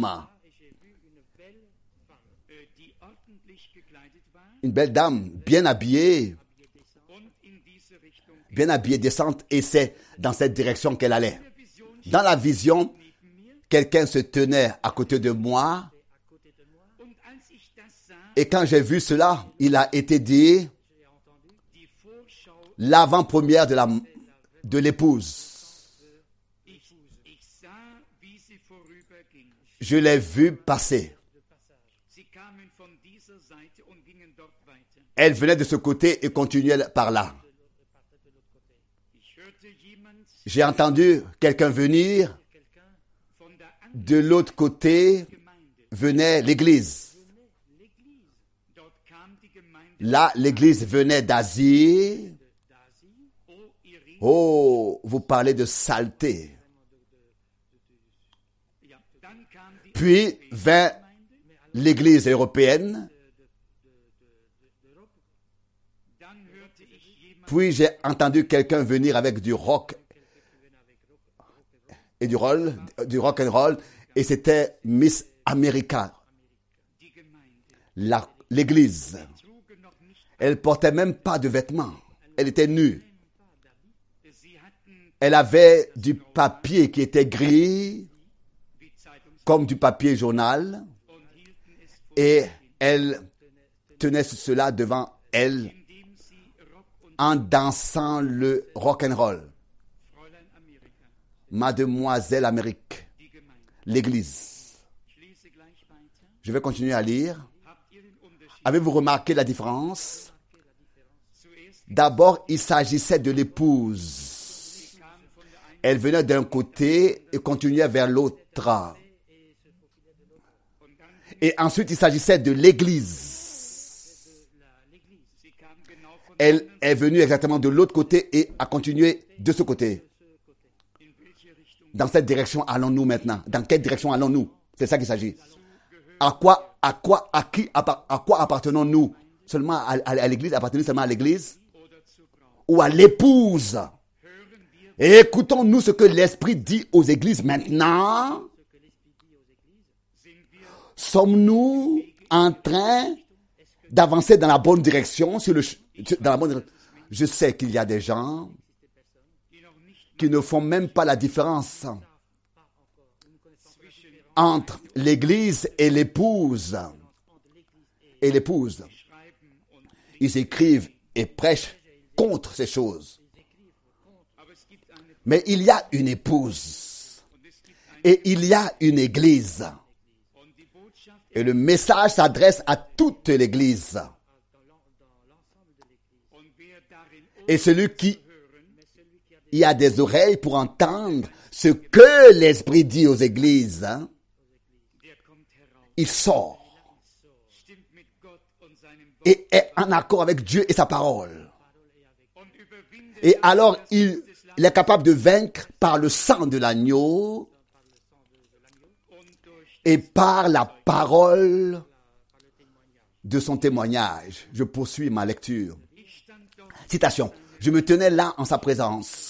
äh, die ordentlich gekleidet war une belle dame, bien habillée, und in diese Richtung ging. bien habillée, décente, et c'est dans cette direction qu'elle allait. In der Vision Dans la vision, neben mir, quelqu'un se tenait à côté de moi, und als ich das sah, et quand j'ai vu cela, il a été dit die Vorschau, l'avant-première de la, de l'épouse. ich, ich sah, wie sie vorüberging. Je l'ai vu passer. Sie kamen von dieser Seite und gingen dort weiter. Elle venait de ce côté et continuait par là. Ich hörte jemand J'ai entendu quelqu'un venir, von der anderen de l'autre côté Gemeinde. venait l'église. Dort kam die Gemeinde. Là, l'église venait d'Asie. Oh, ihr riecht. Oh, vous parlez de saleté. Ja, dann kam die Puis vint l'église européenne Puis j'ai entendu quelqu'un venir avec du rock et du roll, du rock and roll, et c'était Miss America, la, l'église. Elle portait même pas de vêtements. Elle était nue. Elle avait du papier qui était gris, comme du papier journal, et elle tenait cela devant elle en dansant le rock and roll. Mademoiselle Amérique, l'église. Je vais continuer à lire. Avez-vous remarqué la différence? D'abord, il s'agissait de l'épouse. Elle venait d'un côté et continuait vers l'autre. Et ensuite, il s'agissait de l'église. Elle est venue exactement de l'autre côté et a continué de ce côté. Dans cette direction allons-nous maintenant? Dans quelle direction allons-nous? C'est ça qu'il s'agit. À quoi, à quoi, à qui, à quoi appartenons-nous? Seulement à, à, à l'église? Appartenons seulement à l'église? Ou à l'épouse? Et écoutons-nous ce que l'Esprit dit aux églises maintenant. Sommes-nous en train d'avancer dans la bonne direction, sur le, dans la bonne direction? Je sais qu'il y a des gens qui ne font même pas la différence entre l'église et l'épouse. Et l'épouse. Ils écrivent et prêchent contre ces choses. Mais il y a une épouse. Et il y a une église. Et le message s'adresse à toute l'église. Et celui qui y a des oreilles pour entendre ce que l'Esprit dit aux églises, hein, il sort et est en accord avec Dieu et sa parole. Et alors, il, il est capable de vaincre par le sang de l'agneau et par la parole de son témoignage. Je poursuis ma lecture. Citation. Je me tenais là en sa présence.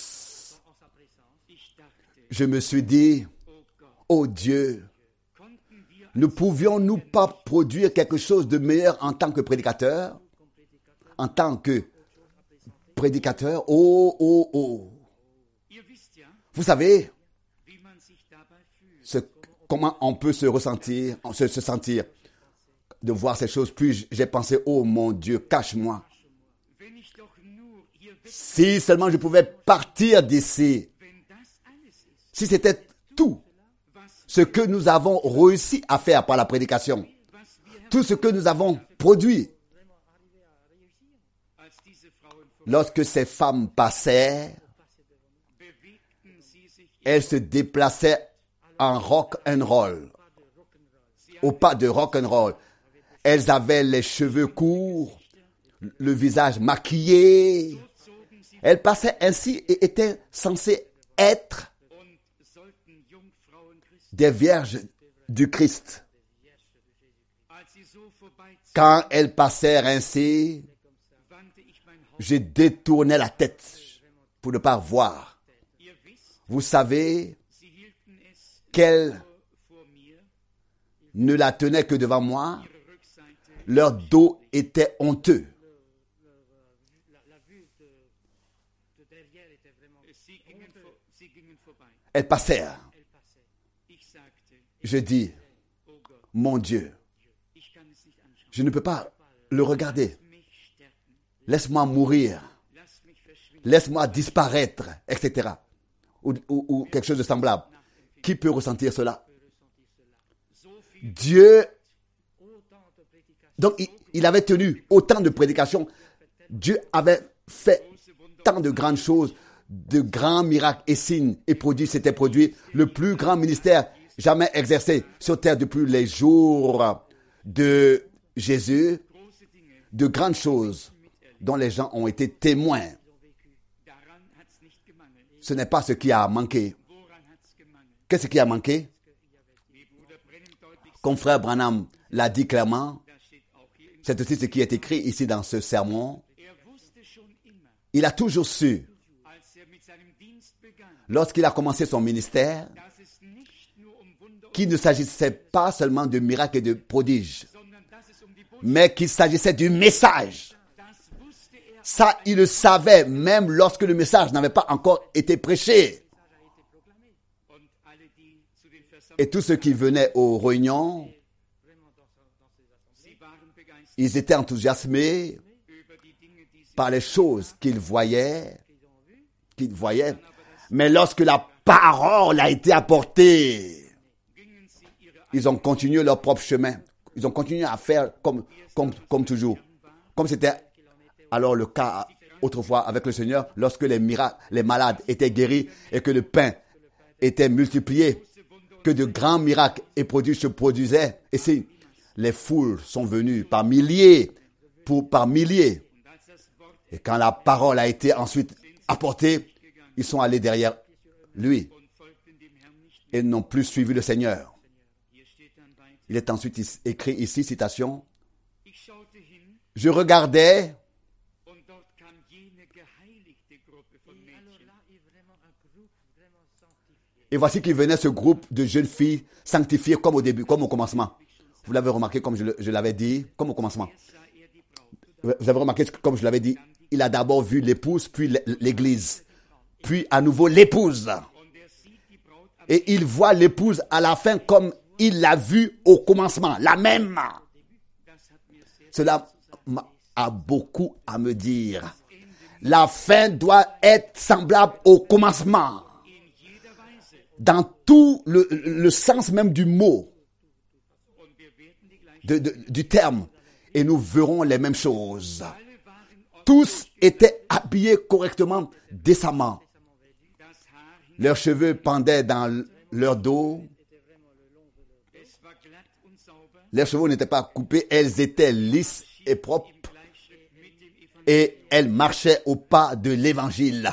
Je me suis dit, oh Dieu, ne pouvions-nous pas produire quelque chose de meilleur en tant que prédicateur? En tant que prédicateur, oh, oh, oh. Vous savez ce, comment on peut se ressentir, se, se sentir de voir ces choses. Puis j'ai pensé, oh mon Dieu, cache-moi. Si seulement je pouvais partir d'ici. Si c'était tout ce que nous avons réussi à faire par la prédication, tout ce que nous avons produit, lorsque ces femmes passaient, elles se déplaçaient en rock and roll, au pas de rock and roll. Elles avaient les cheveux courts, le visage maquillé. Elles passaient ainsi et étaient censées être des vierges du Christ. Quand elles passèrent ainsi, je détournais la tête pour ne pas voir. Vous savez qu'elles ne la tenaient que devant moi. Leur dos était honteux. Elles passèrent. Je dis, mon Dieu, je ne peux pas le regarder. Laisse-moi mourir. Laisse-moi disparaître, et cetera. Ou, ou, ou quelque chose de semblable. Qui peut ressentir cela? Dieu, donc il, il avait tenu autant de prédications. Dieu avait fait tant de grandes choses, de grands miracles et signes et produits. S'était produit le plus grand ministère jamais exercé sur terre depuis les jours de Jésus. De grandes choses dont les gens ont été témoins. Ce n'est pas ce qui a manqué. Qu'est-ce qui a manqué? Comme frère Branham l'a dit clairement, c'est aussi ce qui est écrit ici dans ce sermon. Il a toujours su, lorsqu'il a commencé son ministère, qu'il ne s'agissait pas seulement de miracles et de prodiges, mais qu'il s'agissait du message. Ça, il le savait même lorsque le message n'avait pas encore été prêché. Et tous ceux qui venaient aux réunions, ils étaient enthousiasmés par les choses qu'ils voyaient, qu'ils voyaient. Mais lorsque la parole a été apportée, ils ont continué leur propre chemin. Ils ont continué à faire comme, comme, comme toujours. Comme c'était alors le cas autrefois avec le Seigneur, lorsque les miracles, les malades étaient guéris et que le pain était multiplié, que de grands miracles et prodiges se produisaient. Et si les foules sont venues par milliers, pour, par milliers, et quand la parole a été ensuite apportée, ils sont allés derrière lui et n'ont plus suivi le Seigneur. Il est ensuite écrit ici, citation, « Je regardais et voici qu'il venait ce groupe de jeunes filles sanctifiées comme au début, comme au commencement. » Vous l'avez remarqué comme je, le, je l'avais dit, comme au commencement. Vous avez remarqué comme je l'avais dit, il a d'abord vu l'épouse, puis l'église, puis à nouveau l'épouse. Et il voit l'épouse à la fin comme il l'a vue au commencement, la même. Cela a beaucoup à me dire. La fin doit être semblable au commencement. Dans tout le, le sens même du mot, de, de, du terme. Et nous verrons les mêmes choses. Tous étaient habillés correctement, décemment. Leurs cheveux pendaient dans leur dos. Leurs cheveux n'étaient pas coupés, elles étaient lisses et propres. Et elles marchaient au pas de l'évangile.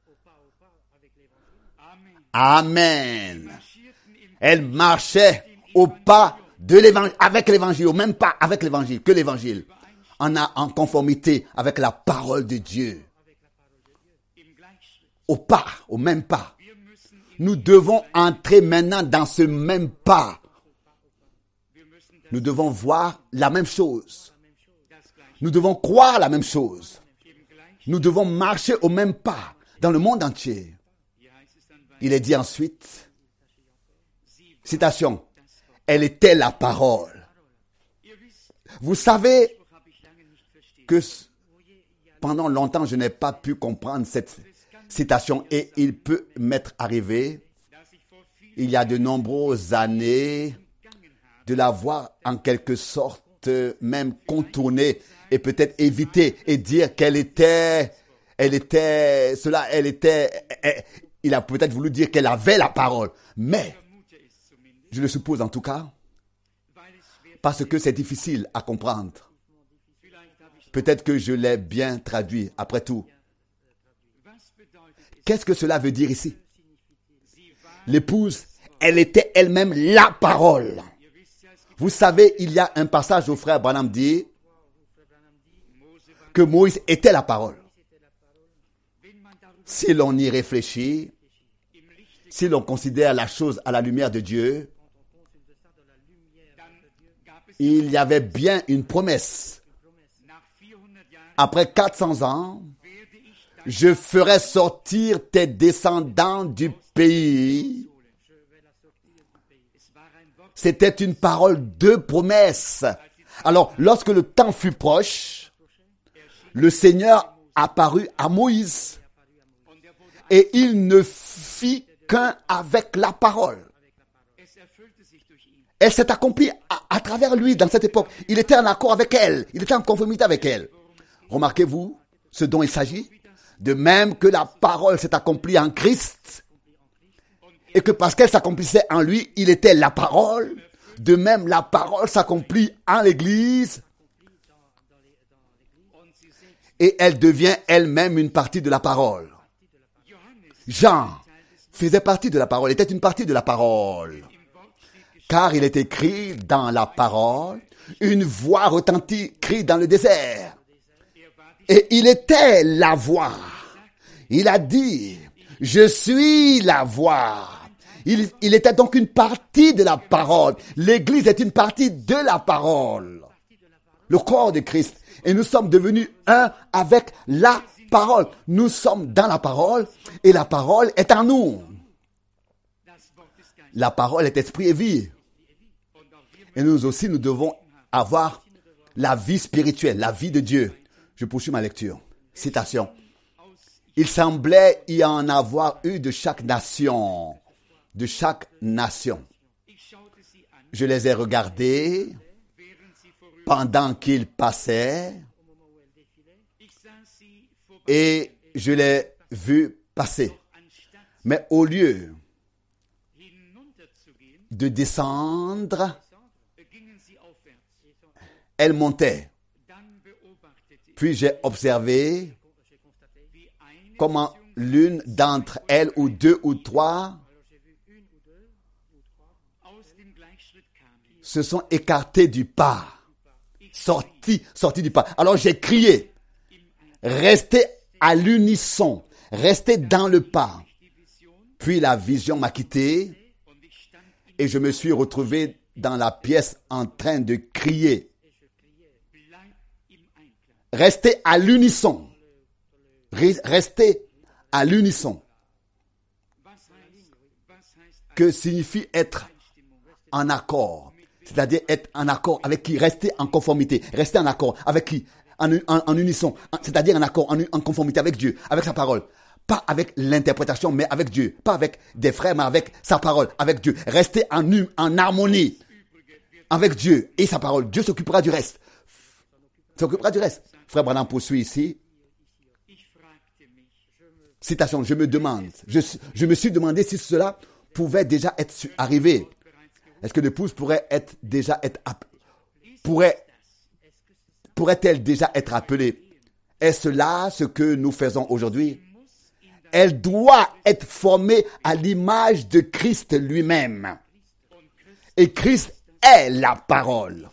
Amen. Elles marchaient au pas de l'évangile, avec l'évangile, au même pas avec l'évangile, que l'évangile. En, a, en conformité avec la parole de Dieu. Au pas, au même pas. Nous devons entrer maintenant dans ce même pas. Nous devons voir la même chose. Nous devons croire la même chose. Nous devons marcher au même pas dans le monde entier. Il est dit ensuite, citation, elle était la parole. Vous savez que pendant longtemps, je n'ai pas pu comprendre cette citation et il peut m'être arrivé, il y a de nombreuses années, de la voir en quelque sorte même contournée et peut-être éviter et dire qu'elle était, elle était, cela, elle était, elle, il a peut-être voulu dire qu'elle avait la parole, mais je le suppose en tout cas, parce que c'est difficile à comprendre. Peut-être que je l'ai bien traduit, après tout. Qu'est-ce que cela veut dire ici? L'épouse, elle était elle-même la parole. Vous savez, il y a un passage où frère Branham dit que Moïse était la parole. Si l'on y réfléchit, si l'on considère la chose à la lumière de Dieu, il y avait bien une promesse. Après quatre cents ans, je ferai sortir tes descendants du pays. C'était une parole de promesse. Alors, lorsque le temps fut proche, le Seigneur apparut à Moïse et il ne fit qu'un avec la parole. Elle s'est accomplie à, à travers lui dans cette époque. Il était en accord avec elle. Il était en conformité avec elle. Remarquez-vous ce dont il s'agit? De même que la parole s'est accomplie en Christ et que parce qu'elle s'accomplissait en lui, il était la parole. De même, la parole s'accomplit en l'Église et elle devient elle-même une partie de la parole. Jean faisait partie de la parole, était une partie de la parole. Car il est écrit dans la parole, une voix retentit, crie dans le désert. Et il était la voix. Il a dit, je suis la voie. Il, il était donc une partie de la parole. L'Église est une partie de la parole. Le corps de Christ. Et nous sommes devenus un avec la parole. Nous sommes dans la parole et la parole est en nous. La parole est esprit et vie. Et nous aussi, nous devons avoir la vie spirituelle, la vie de Dieu. Je poursuis ma lecture. Citation. Il semblait y en avoir eu de chaque nation. De chaque nation. Je les ai regardés pendant qu'ils passaient et je l'ai vu passer. Mais au lieu de descendre, elle montait. Puis j'ai observé comment l'une d'entre elles, ou deux ou trois, se sont écartées du pas, sortis, sortis du pas. Alors j'ai crié, restez à l'unisson, restez dans le pas. Puis la vision m'a quitté et je me suis retrouvé dans la pièce en train de crier. Restez à l'unisson. Restez à l'unisson. Que signifie être en accord? C'est-à-dire être en accord avec qui? Rester en conformité. Rester en accord avec qui? En, en, en unisson. C'est-à-dire en accord, en, en conformité avec Dieu, avec sa parole. Pas avec l'interprétation, mais avec Dieu. Pas avec des frères, mais avec sa parole, avec Dieu. Rester en, en harmonie avec Dieu et sa parole. Dieu s'occupera du reste. S'occupera du reste. Frère Branham poursuit ici. Citation, je me demande, je, je me suis demandé si cela pouvait déjà être arrivé. Est-ce que l'épouse pourrait être déjà être pourrait pourrait-elle déjà être appelée? Est-ce là ce que nous faisons aujourd'hui? Elle doit être formée à l'image de Christ lui-même. Et Christ est la parole.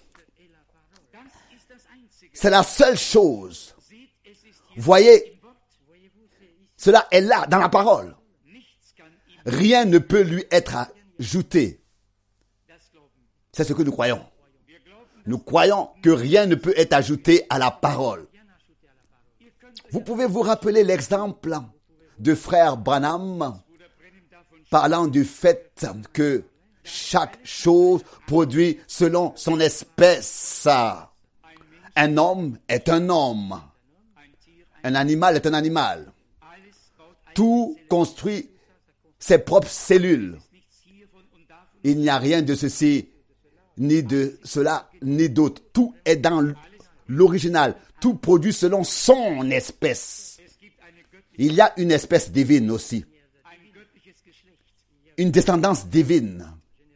C'est la seule chose. Voyez, cela est là, dans la parole. Rien ne peut lui être ajouté. C'est ce que nous croyons. Nous croyons que rien ne peut être ajouté à la parole. Vous pouvez vous rappeler l'exemple de frère Branham parlant du fait que chaque chose produit selon son espèce. Un homme est un homme. Un animal est un animal. Tout construit ses propres cellules. Il n'y a rien de ceci, ni de cela, ni d'autre. Tout est dans l'original. Tout produit selon son espèce. Il y a une espèce divine aussi. Une descendance divine.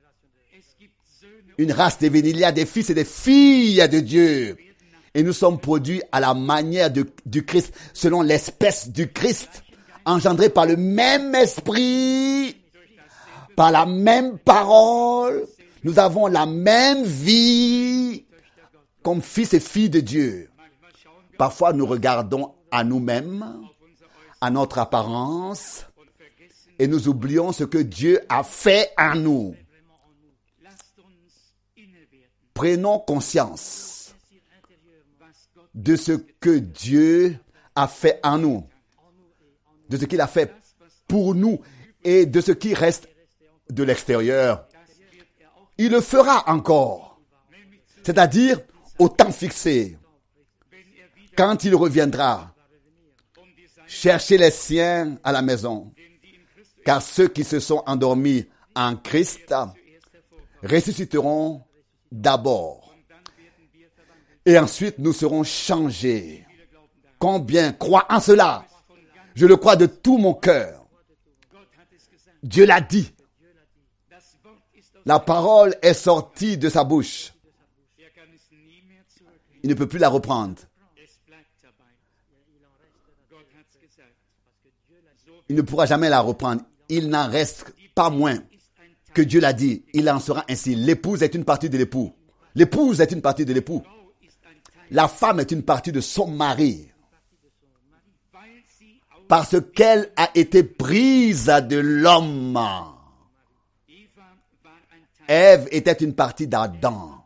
Une race divine. Il y a des fils et des filles de Dieu. Et nous sommes produits à la manière de, du Christ, selon l'espèce du Christ, engendrés par le même esprit, par la même parole. Nous avons la même vie comme fils et filles de Dieu. Parfois, nous regardons à nous-mêmes, à notre apparence, et nous oublions ce que Dieu a fait en nous. Prenons conscience de ce que Dieu a fait en nous, de ce qu'il a fait pour nous et de ce qui reste de l'extérieur. Il le fera encore, c'est-à-dire au temps fixé, quand il reviendra, chercher les siens à la maison, car ceux qui se sont endormis en Christ ressusciteront d'abord. Et ensuite, nous serons changés. Combien croient en cela? Je le crois de tout mon cœur. Dieu l'a dit. La parole est sortie de sa bouche. Il ne peut plus la reprendre. Il ne pourra jamais la reprendre. Il n'en reste pas moins que Dieu l'a dit. Il en sera ainsi. L'épouse est une partie de l'époux. L'épouse est une partie de l'époux. La femme est une partie de son mari. parce qu'elle a été prise de l'homme. Ève était une partie d'Adam.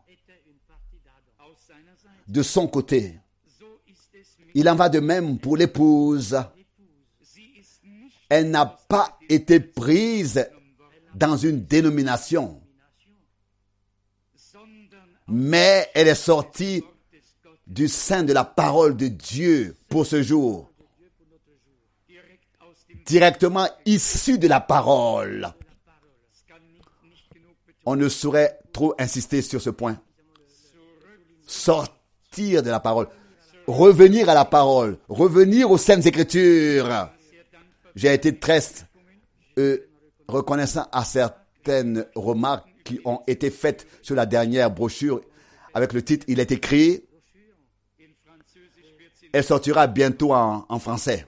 De son côté, il en va de même pour l'épouse. Elle n'a pas été prise dans une dénomination, mais elle est sortie du sein de la parole de Dieu pour ce jour, directement issue de la parole. On ne saurait trop insister sur ce point. Sortir de la parole, revenir à la parole, revenir aux Saintes Écritures. J'ai été très euh, reconnaissant à certaines remarques qui ont été faites sur la dernière brochure avec le titre « Il est écrit ». Elle sortira bientôt en, en français.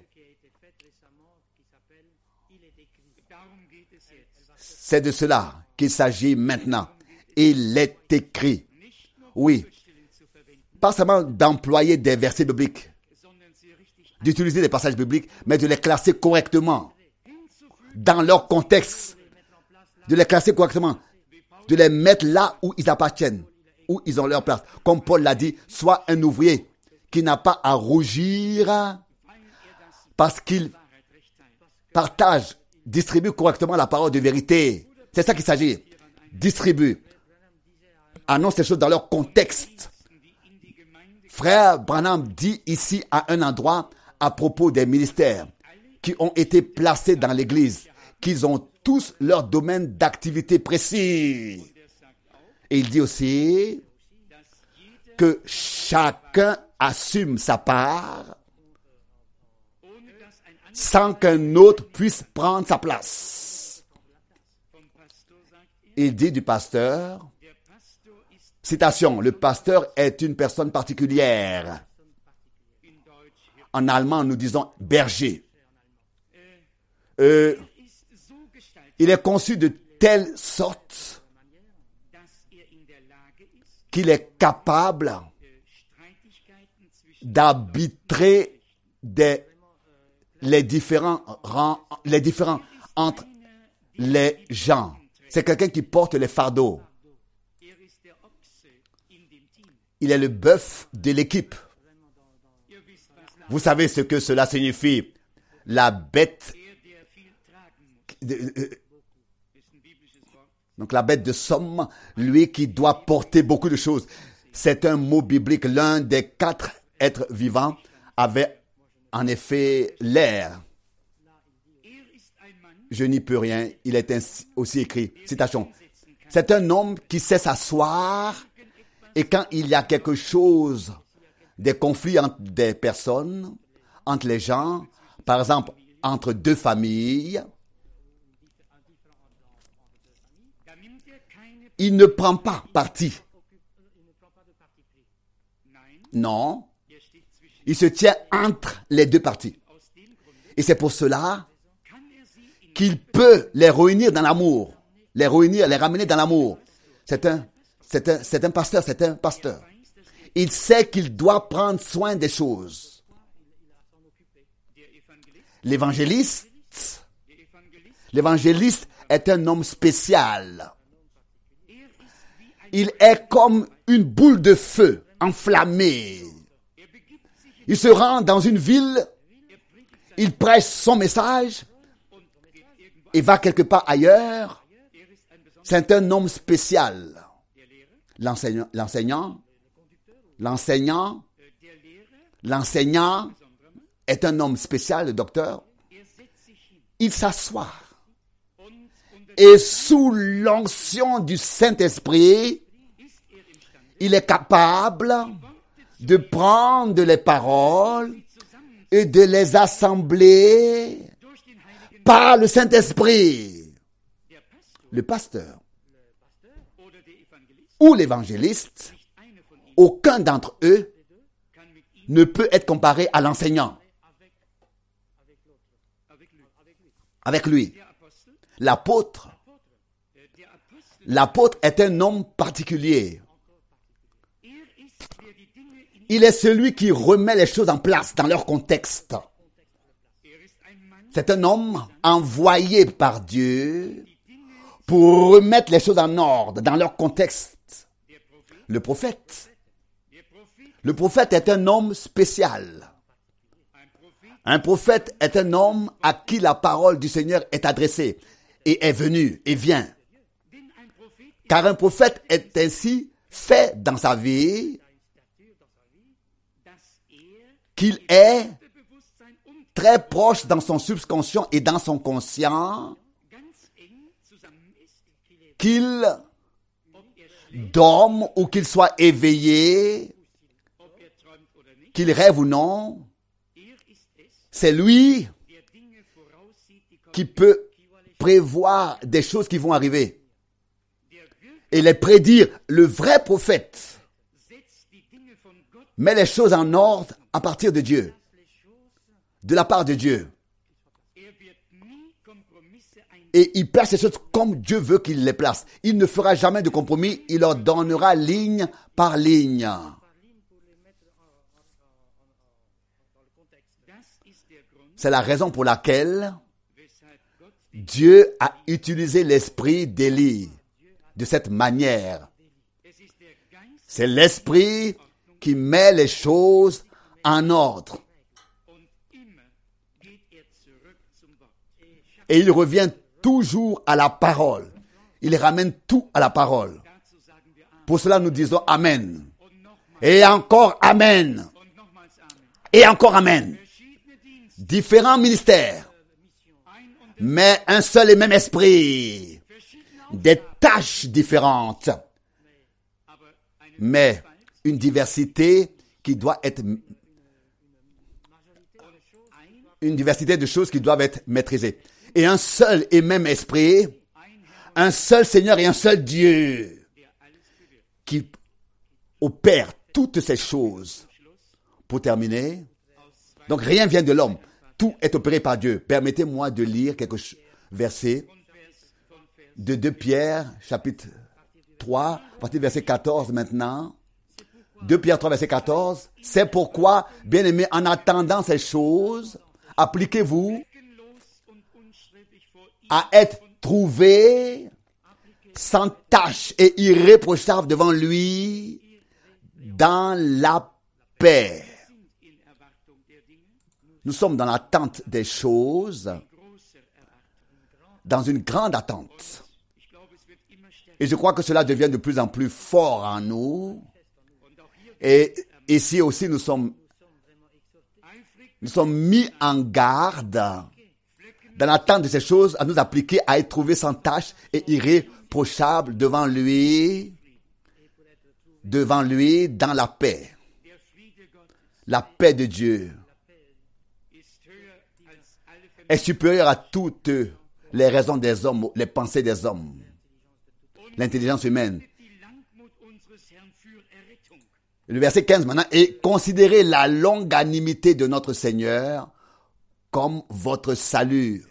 C'est de cela qu'il s'agit maintenant. Il est écrit. Oui. Pas seulement d'employer des versets bibliques, d'utiliser des passages bibliques, mais de les classer correctement dans leur contexte, de les classer correctement, de les mettre là où ils appartiennent, où ils ont leur place. Comme Paul l'a dit, sois un ouvrier qui n'a pas à rougir parce qu'il partage, distribue correctement la parole de vérité. C'est ça qu'il s'agit. Distribue. Annonce les choses dans leur contexte. Frère Branham dit ici à un endroit à propos des ministères qui ont été placés dans l'Église, qu'ils ont tous leur domaine d'activité précis. Et il dit aussi que chacun assume sa part sans qu'un autre puisse prendre sa place. Il dit du pasteur, citation, le pasteur est une personne particulière. En allemand, nous disons berger. Euh, il est conçu de telle sorte qu'il est capable d'arbitrer des, les différents rangs, les différents entre les gens. C'est quelqu'un qui porte les fardeaux. Il est le bœuf de l'équipe. Vous savez ce que cela signifie. La bête, donc la bête de somme, lui qui doit porter beaucoup de choses. C'est un mot biblique. L'un des quatre êtres vivants avait en effet l'air. Je n'y peux rien. Il est ainsi aussi écrit. Citation. C'est un homme qui sait s'asseoir et quand il y a quelque chose, des conflits entre des personnes, entre les gens, par exemple, entre deux familles, il ne prend pas parti. Non, il se tient entre les deux parties. Et c'est pour cela qu'il peut les réunir dans l'amour, les réunir, les ramener dans l'amour. C'est un, c'est un, c'est un pasteur, c'est un pasteur. Il sait qu'il doit prendre soin des choses. L'évangéliste, l'évangéliste est un homme spécial. Il est comme une boule de feu enflammée. Il se rend dans une ville, il prêche son message et va quelque part ailleurs. C'est un homme spécial. L'enseignant, l'enseignant, l'enseignant, l'enseignant est un homme spécial, le docteur. Il s'assoit et sous l'onction du Saint-Esprit, il est capable de prendre les paroles et de les assembler par le Saint-Esprit. Le pasteur ou l'évangéliste, aucun d'entre eux ne peut être comparé à l'enseignant. Avec lui. L'apôtre, l'apôtre est un homme particulier. Il est celui qui remet les choses en place dans leur contexte. C'est un homme envoyé par Dieu pour remettre les choses en ordre dans leur contexte. Le prophète. Le prophète est un homme spécial. Un prophète est un homme à qui la parole du Seigneur est adressée et est venue et vient. Car un prophète est ainsi fait dans sa vie qu'il est très proche dans son subconscient et dans son conscient, qu'il dorme ou qu'il soit éveillé, qu'il rêve ou non, c'est lui qui peut prévoir des choses qui vont arriver et les prédire. Le vrai prophète met les choses en ordre à partir de Dieu, de la part de Dieu. Et il place ces choses comme Dieu veut qu'il les place. Il ne fera jamais de compromis, il leur donnera ligne par ligne. C'est la raison pour laquelle Dieu a utilisé l'esprit d'Élie de cette manière. C'est l'esprit qui met les choses en ordre. Et il revient toujours à la parole. Il ramène tout à la parole. Pour cela, nous disons Amen. Et encore Amen. Et encore Amen. Différents ministères, mais un seul et même esprit. Des tâches différentes, mais une diversité qui doit être, une diversité de choses qui doivent être maîtrisées. Et un seul et même esprit, un seul Seigneur et un seul Dieu qui opère toutes ces choses. Pour terminer, donc rien vient de l'homme, tout est opéré par Dieu. Permettez-moi de lire quelques versets de deux Pierre, chapitre trois, à partir du verset quatorze maintenant. deux Pierre trois, verset quatorze. C'est pourquoi, bien-aimés, en attendant ces choses, appliquez-vous à être trouvés sans tache et irréprochable devant lui dans la paix. Nous sommes dans l'attente des choses, dans une grande attente. Et je crois que cela devient de plus en plus fort en nous. Et ici aussi, nous sommes, nous sommes mis en garde dans l'attente de ces choses, à nous appliquer à être trouvés sans tache et irréprochables devant lui, devant lui dans la paix. La paix de Dieu est supérieure à toutes les raisons des hommes, les pensées des hommes, l'intelligence humaine. Le verset quinze maintenant, et considérez la longanimité de notre Seigneur comme votre salut.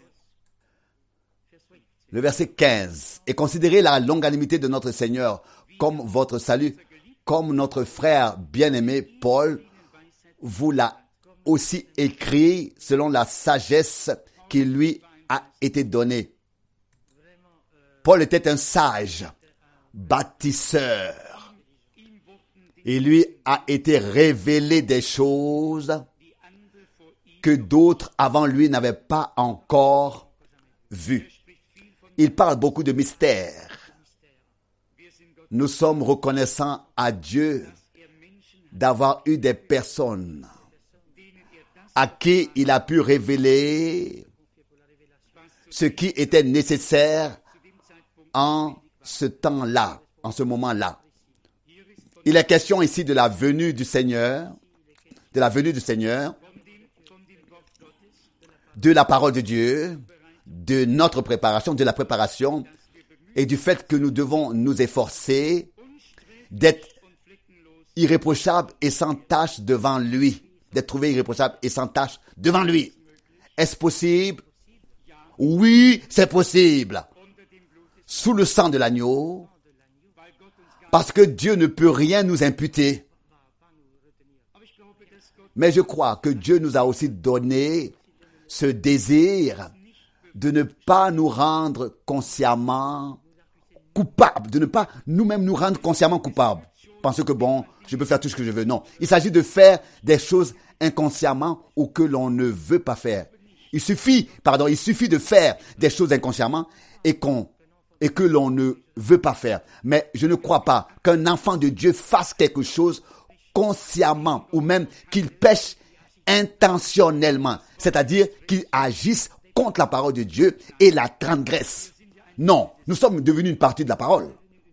Le verset quinze, et considérez la longanimité de notre Seigneur comme votre salut, comme notre frère bien-aimé Paul vous l'a aussi écrit selon la sagesse qui lui a été donnée. Paul était un sage, bâtisseur. Il lui a été révélé des choses que d'autres avant lui n'avaient pas encore vues. Il parle beaucoup de mystères. Nous sommes reconnaissants à Dieu d'avoir eu des personnes à qui il a pu révéler ce qui était nécessaire en ce temps-là, en ce moment-là. Il est question ici de la venue du Seigneur, de la venue du Seigneur, de la parole de Dieu, de notre préparation, de la préparation et du fait que nous devons nous efforcer d'être irréprochables et sans tache devant lui, d'être trouvés irréprochables et sans tache devant lui. Est-ce possible? Oui, c'est possible. Sous le sang de l'agneau, parce que Dieu ne peut rien nous imputer. Mais je crois que Dieu nous a aussi donné ce désir de ne pas nous rendre consciemment coupables, de ne pas nous-mêmes nous rendre consciemment coupables. Penser que bon, je peux faire tout ce que je veux. Non, il s'agit de faire des choses inconsciemment ou que l'on ne veut pas faire. Il suffit, pardon, il suffit de faire des choses inconsciemment et qu'on et que l'on ne veut pas faire. Mais je ne crois pas qu'un enfant de Dieu fasse quelque chose consciemment ou même qu'il pêche intentionnellement, c'est-à-dire qu'il agisse contre la parole de Dieu et la transgresse. Non, nous sommes devenus une partie de la parole.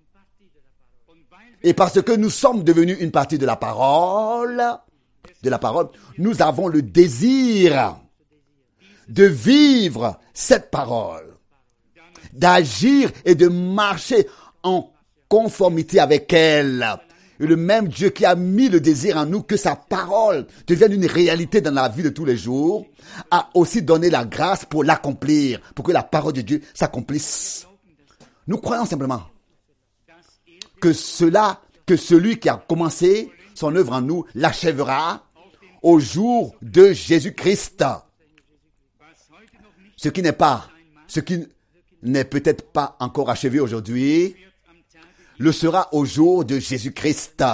Et parce que nous sommes devenus une partie de la parole, de la parole, nous avons le désir de vivre cette parole, d'agir et de marcher en conformité avec elle. Et le même Dieu qui a mis le désir en nous que sa parole devienne une réalité dans la vie de tous les jours, a aussi donné la grâce pour l'accomplir, pour que la parole de Dieu s'accomplisse. Nous croyons simplement que cela, que celui qui a commencé son œuvre en nous l'achèvera au jour de Jésus-Christ. Ce qui n'est pas, ce qui n'est peut-être pas encore achevé aujourd'hui, le sera au jour de Jésus-Christ.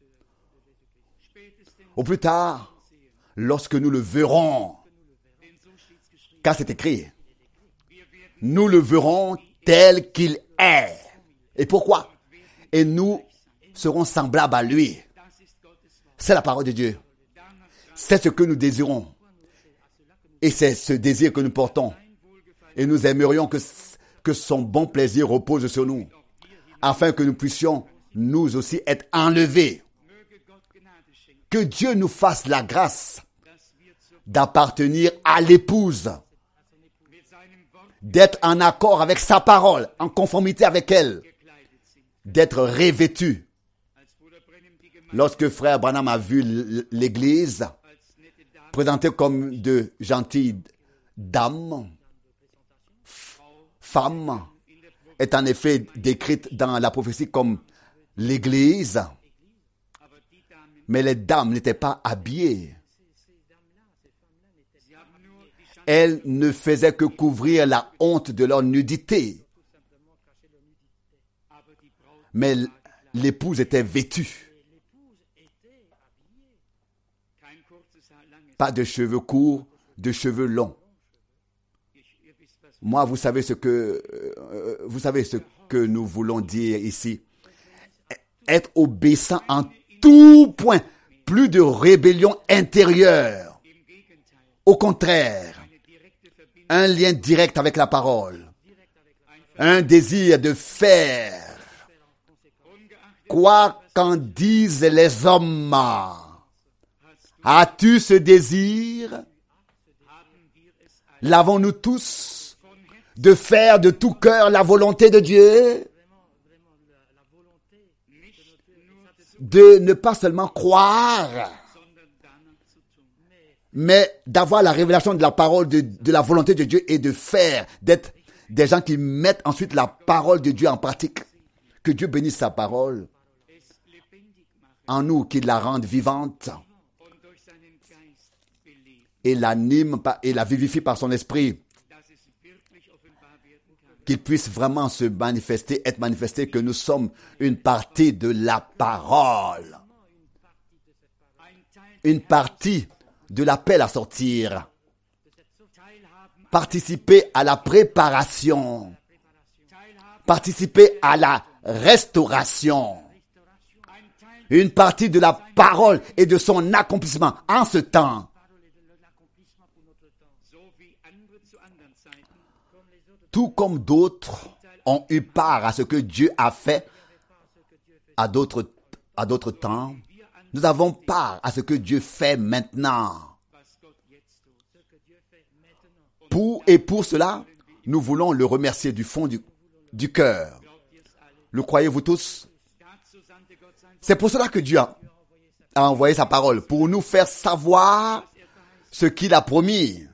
Au plus tard, lorsque nous le verrons, car c'est écrit, nous le verrons tel qu'il est. Et pourquoi? Et nous serons semblables à lui. C'est la parole de Dieu. C'est ce que nous désirons. Et c'est ce désir que nous portons. Et nous aimerions que, que son bon plaisir repose sur nous, afin que nous puissions nous aussi être enlevés. Que Dieu nous fasse la grâce d'appartenir à l'épouse, d'être en accord avec sa parole, en conformité avec elle, d'être revêtu. Lorsque frère Branham a vu l'église présentée comme de gentilles dames, femmes, est en effet décrite dans la prophétie comme l'église, mais les dames n'étaient pas habillées. Elles ne faisaient que couvrir la honte de leur nudité. Mais l'épouse était vêtue. Pas de cheveux courts, de cheveux longs. Moi, vous savez ce que euh, vous savez ce que nous voulons dire ici. Être obéissant en tout point, plus de rébellion intérieure. Au contraire, un lien direct avec la parole, un désir de faire quoi qu'en disent les hommes. As-tu ce désir? L'avons-nous tous? De faire de tout cœur la volonté de Dieu, de ne pas seulement croire, mais d'avoir la révélation de la parole, de, de la volonté de Dieu et de faire, d'être des gens qui mettent ensuite la parole de Dieu en pratique. Que Dieu bénisse sa parole en nous, qu'il la rende vivante et l'anime et la vivifie par son esprit. Qu'il puisse vraiment se manifester, être manifesté, que nous sommes une partie de la parole. Une partie de l'appel à sortir. Participer à la préparation. Participer à la restauration. Une partie de la parole et de son accomplissement en ce temps. Tout comme d'autres ont eu part à ce que Dieu a fait à d'autres, à d'autres temps, nous avons part à ce que Dieu fait maintenant. Pour, et pour cela, nous voulons le remercier du fond du, du cœur. Le croyez-vous tous? C'est pour cela que Dieu a, a envoyé sa parole, pour nous faire savoir ce qu'il a promis.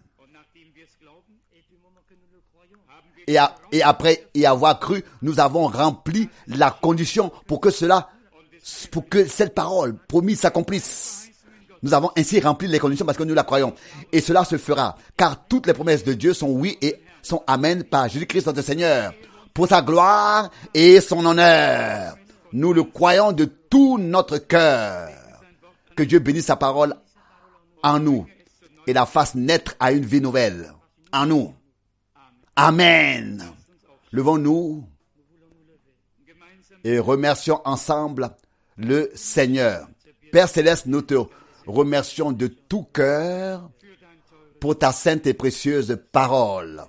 Et, à, et après y avoir cru, nous avons rempli la condition pour que cela, pour que cette parole promise s'accomplisse. Nous avons ainsi rempli les conditions parce que nous la croyons. Et cela se fera, car toutes les promesses de Dieu sont oui et sont amen par Jésus-Christ notre Seigneur, pour sa gloire et son honneur. Nous le croyons de tout notre cœur. Que Dieu bénisse sa parole en nous et la fasse naître à une vie nouvelle en nous. Amen. Levons-nous et remercions ensemble le Seigneur. Père Céleste, nous te remercions de tout cœur pour ta sainte et précieuse parole.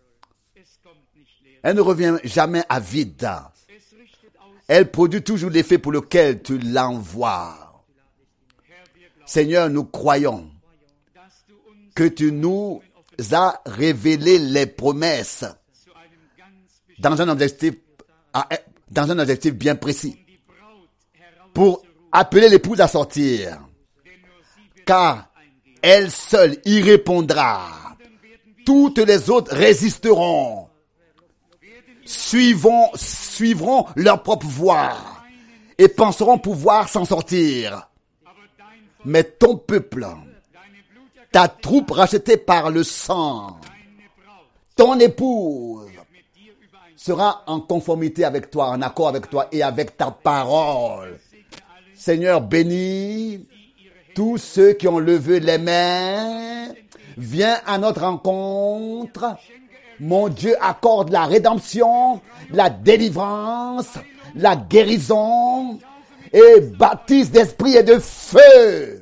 Elle ne revient jamais à vide. Elle produit toujours l'effet pour lequel tu l'envoies. Seigneur, nous croyons que tu nous as révélé les promesses dans un objectif, dans un objectif bien précis, pour appeler l'épouse à sortir, car elle seule y répondra. Toutes les autres résisteront, suivront, suivront leur propre voie et penseront pouvoir s'en sortir. Mais ton peuple, ta troupe rachetée par le sang, ton épouse, sera en conformité avec toi, en accord avec toi et avec ta parole. Seigneur, bénis tous ceux qui ont levé les mains. Viens à notre rencontre. Mon Dieu, accorde la rédemption, la délivrance, la guérison et baptise d'esprit et de feu.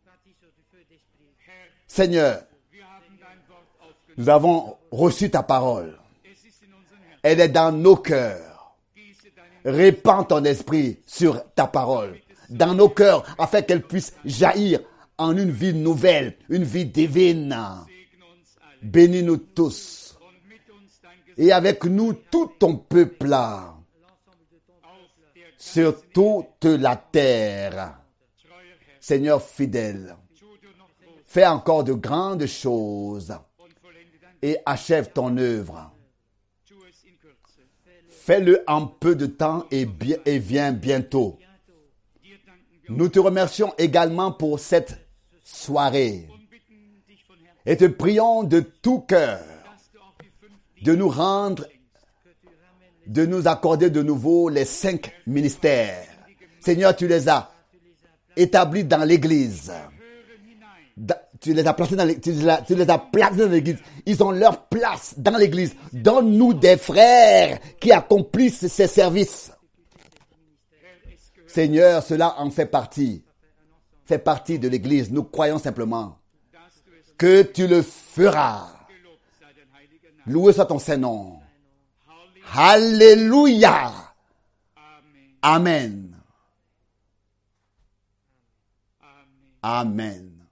Seigneur, nous avons reçu ta parole. Elle est dans nos cœurs. Répands ton esprit sur ta parole dans nos cœurs afin qu'elle puisse jaillir en une vie nouvelle, une vie divine. Bénis-nous tous et avec nous tout ton peuple sur toute la terre. Seigneur fidèle, fais encore de grandes choses et achève ton œuvre. Fais-le en peu de temps et, bien, et viens bientôt. Nous te remercions également pour cette soirée et te prions de tout cœur de nous rendre, de nous accorder de nouveau les cinq ministères. Seigneur, tu les as établis dans l'Église. Tu les as placés dans l'Église. Tu les as, tu les as placés dans l'Église. Ils ont leur place dans l'Église. Donne-nous des frères qui accomplissent ces services. Seigneur, cela en fait partie. Fait partie de l'Église. Nous croyons simplement que tu le feras. Loué soit ton Saint-Nom. Alléluia. Amen. Amen.